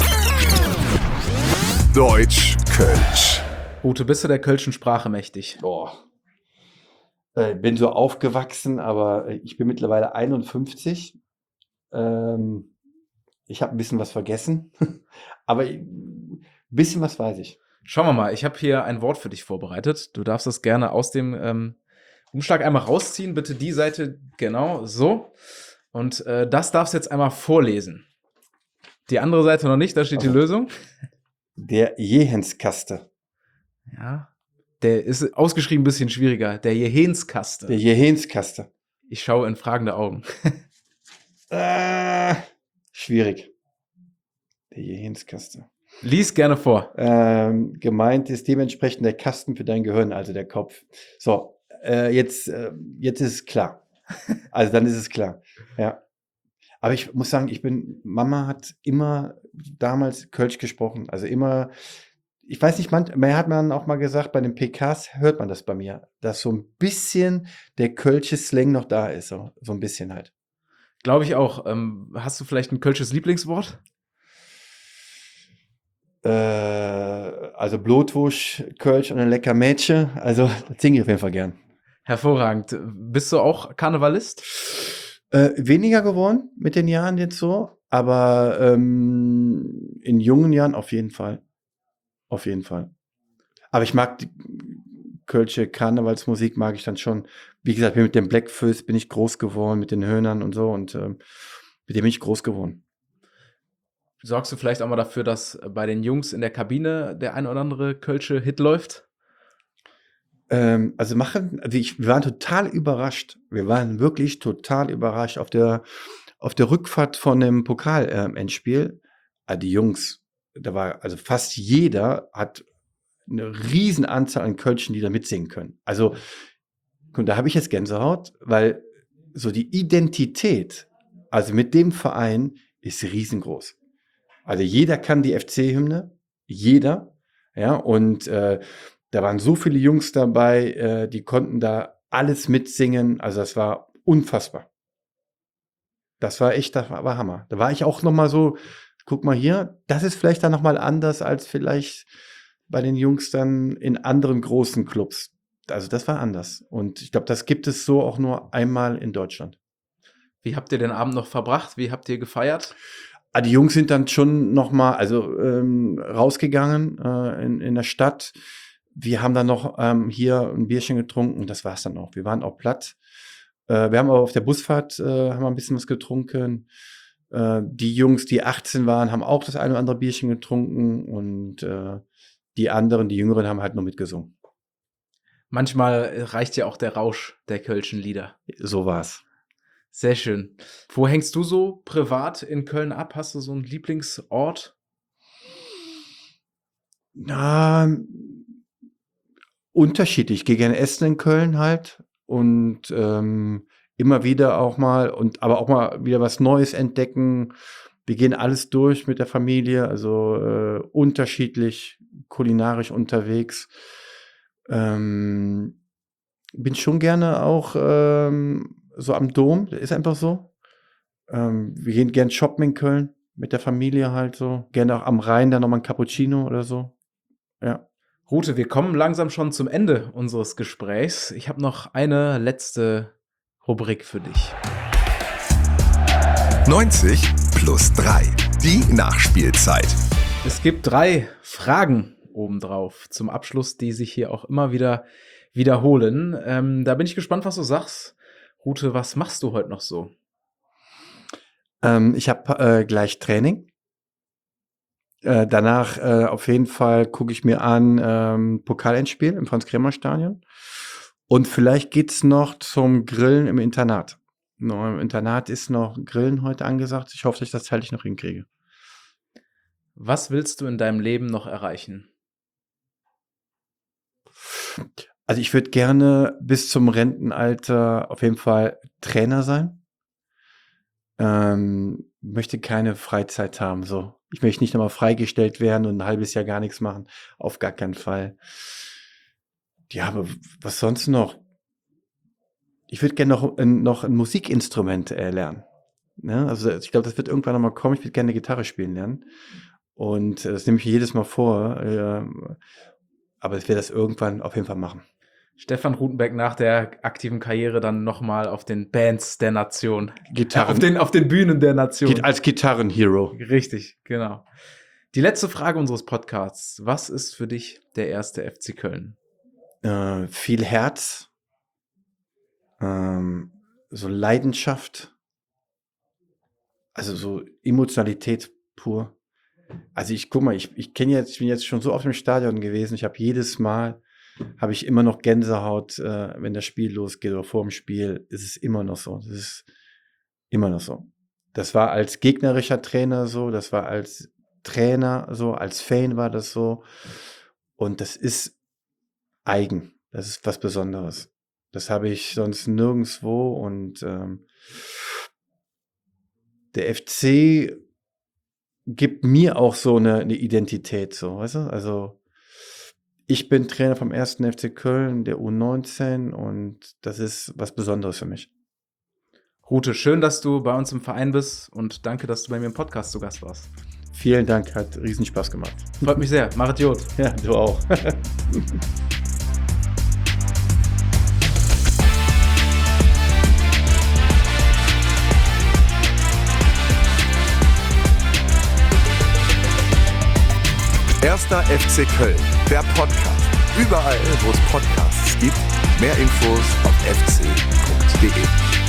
Deutsch Kölsch. Ute, bist du der Kölschen Sprache mächtig? Boah. Äh, bin so aufgewachsen, aber ich bin mittlerweile einundfünfzig. Ähm, ich habe ein bisschen was vergessen, aber ein bisschen was weiß ich. Schauen wir mal, ich habe hier ein Wort für dich vorbereitet. Du darfst das gerne aus dem ähm, Umschlag einmal rausziehen. Bitte die Seite, genau, so. Und äh, das darfst du jetzt einmal vorlesen. Die andere Seite noch nicht, da steht Also, die Lösung. Der Jehenskaste. Ja, der ist ausgeschrieben ein bisschen schwieriger. Der Jehenskaste. Der Jehenskaste. Ich schaue in fragende Augen. äh, schwierig. Der Jehenskaste. Lies gerne vor. Ähm, gemeint ist dementsprechend der Kasten für dein Gehirn, also der Kopf. So, äh, jetzt, äh, jetzt ist es klar. Also dann ist es klar. Ja. Aber ich muss sagen, ich bin, Mama hat immer damals Kölsch gesprochen. Also immer, ich weiß nicht, man, man hat man auch mal gesagt, bei den P Ks hört man das bei mir, dass so ein bisschen der Kölsche Slang noch da ist. So, so ein bisschen halt. Glaube ich auch. Ähm, hast du vielleicht ein kölsches Lieblingswort? Äh, also Blutwurst, Kölsch und ein lecker Mädchen. Also das singe ich auf jeden Fall gern. Hervorragend. Bist du auch Karnevalist? Äh, weniger geworden mit den Jahren jetzt so, aber ähm, in jungen Jahren auf jeden Fall. Auf jeden Fall. Aber ich mag die Kölsche Karnevalsmusik, mag ich dann schon. Wie gesagt, mit dem Blackfist bin ich groß geworden, mit den Höhnern und so, und ähm, mit dem bin ich groß geworden. Sorgst du vielleicht auch mal dafür, dass bei den Jungs in der Kabine der ein oder andere Kölsche Hit läuft? Ähm, also machen, also ich, wir waren total überrascht. Wir waren wirklich total überrascht auf der, auf der Rückfahrt von dem Pokal-Endspiel. Also die Jungs, da war, also fast jeder hat eine riesen Anzahl an Kölschen, die da mitsingen können. Also, und da habe ich jetzt Gänsehaut, weil so die Identität, also mit dem Verein, ist riesengroß. Also jeder kann die F C-Hymne, jeder, ja, und äh, da waren so viele Jungs dabei, äh, die konnten da alles mitsingen. Also das war unfassbar. Das war echt, das war, war Hammer. Da war ich auch noch mal so, guck mal hier, das ist vielleicht dann noch mal anders als vielleicht bei den Jungs dann in anderen großen Clubs. Also das war anders. Und ich glaube, das gibt es so auch nur einmal in Deutschland. Wie habt ihr den Abend noch verbracht? Wie habt ihr gefeiert? Ah, die Jungs sind dann schon noch mal, also ähm, rausgegangen äh, in, in der Stadt. Wir haben dann noch ähm, hier ein Bierchen getrunken und das war's dann auch. Wir waren auch platt. Äh, wir haben aber auf der Busfahrt äh, haben wir ein bisschen was getrunken. Äh, die Jungs, die achtzehn waren, haben auch das eine oder andere Bierchen getrunken und äh, die anderen, die Jüngeren, haben halt nur mitgesungen. Manchmal reicht ja auch der Rausch der Kölschen Lieder. So war's. Sehr schön. Wo hängst du so privat in Köln ab? Hast du so einen Lieblingsort? Na, unterschiedlich. Ich gehe gerne essen in Köln halt und ähm, immer wieder auch mal und aber auch mal wieder was Neues entdecken. Wir gehen alles durch mit der Familie, also äh, unterschiedlich kulinarisch unterwegs. Ähm, bin schon gerne auch ähm, so am Dom, das ist einfach so. Ähm, wir gehen gern shoppen in Köln mit der Familie halt so. Gerne auch am Rhein dann nochmal ein Cappuccino oder so. Ja. Rute, wir kommen langsam schon zum Ende unseres Gesprächs. Ich habe noch eine letzte Rubrik für dich. neunzig plus drei. Die Nachspielzeit. Es gibt drei Fragen obendrauf zum Abschluss, die sich hier auch immer wieder wiederholen. Ähm, da bin ich gespannt, was du sagst. Rute, was machst du heute noch so? Ähm, ich habe äh, gleich Training. Äh, danach äh, auf jeden Fall gucke ich mir an ähm, Pokalendspiel im Franz-Kremer-Stadion. Und vielleicht geht's noch zum Grillen im Internat. No, im Internat ist noch Grillen heute angesagt. Ich hoffe, dass ich das zeitlich noch hinkriege. Was willst du in deinem Leben noch erreichen? Also ich würde gerne bis zum Rentenalter auf jeden Fall Trainer sein. Ähm, möchte keine Freizeit haben. So, ich möchte nicht nochmal freigestellt werden und ein halbes Jahr gar nichts machen. Auf gar keinen Fall. Ja, aber was sonst noch? Ich würde gerne noch, ein- noch ein Musikinstrument äh, lernen. Ne? Also ich glaube, das wird irgendwann nochmal kommen. Ich würde gerne Gitarre spielen lernen. Und äh, das nehme ich mir jedes Mal vor. Äh, aber ich werde das irgendwann auf jeden Fall machen. Stefan Rutenbeck nach der aktiven Karriere dann nochmal auf den Bands der Nation. Äh, Gitarren. auf, den, auf den Bühnen der Nation. Geht als Gitarrenhero. Richtig, genau. Die letzte Frage unseres Podcasts. Was ist für dich der erste F C Köln? Äh, viel Herz. Ähm, so Leidenschaft. Also so Emotionalität pur. Also ich guck mal, ich, ich kenne jetzt, ich bin jetzt schon so oft im Stadion gewesen. Ich habe jedes Mal, habe ich immer noch Gänsehaut, äh, wenn das Spiel losgeht oder vor dem Spiel. Ist es immer noch so. Das ist immer noch so. Das war als gegnerischer Trainer so, das war als Trainer so, als Fan war das so. Und das ist eigen. Das ist was Besonderes. Das habe ich sonst nirgendwo. Und ähm, der F C gibt mir auch so eine, eine Identität, so, weißt du? Also ich bin Trainer vom ersten F C Köln, der U neunzehn, und das ist was Besonderes für mich. Rute, schön, dass du bei uns im Verein bist und danke, dass du bei mir im Podcast zu Gast warst. Vielen Dank, hat riesen Spaß gemacht. Freut mich sehr. Machet Jod. Ja, du auch. Erster F C Köln, der Podcast. Überall, wo es Podcasts gibt. Mehr Infos auf f c punkt d e.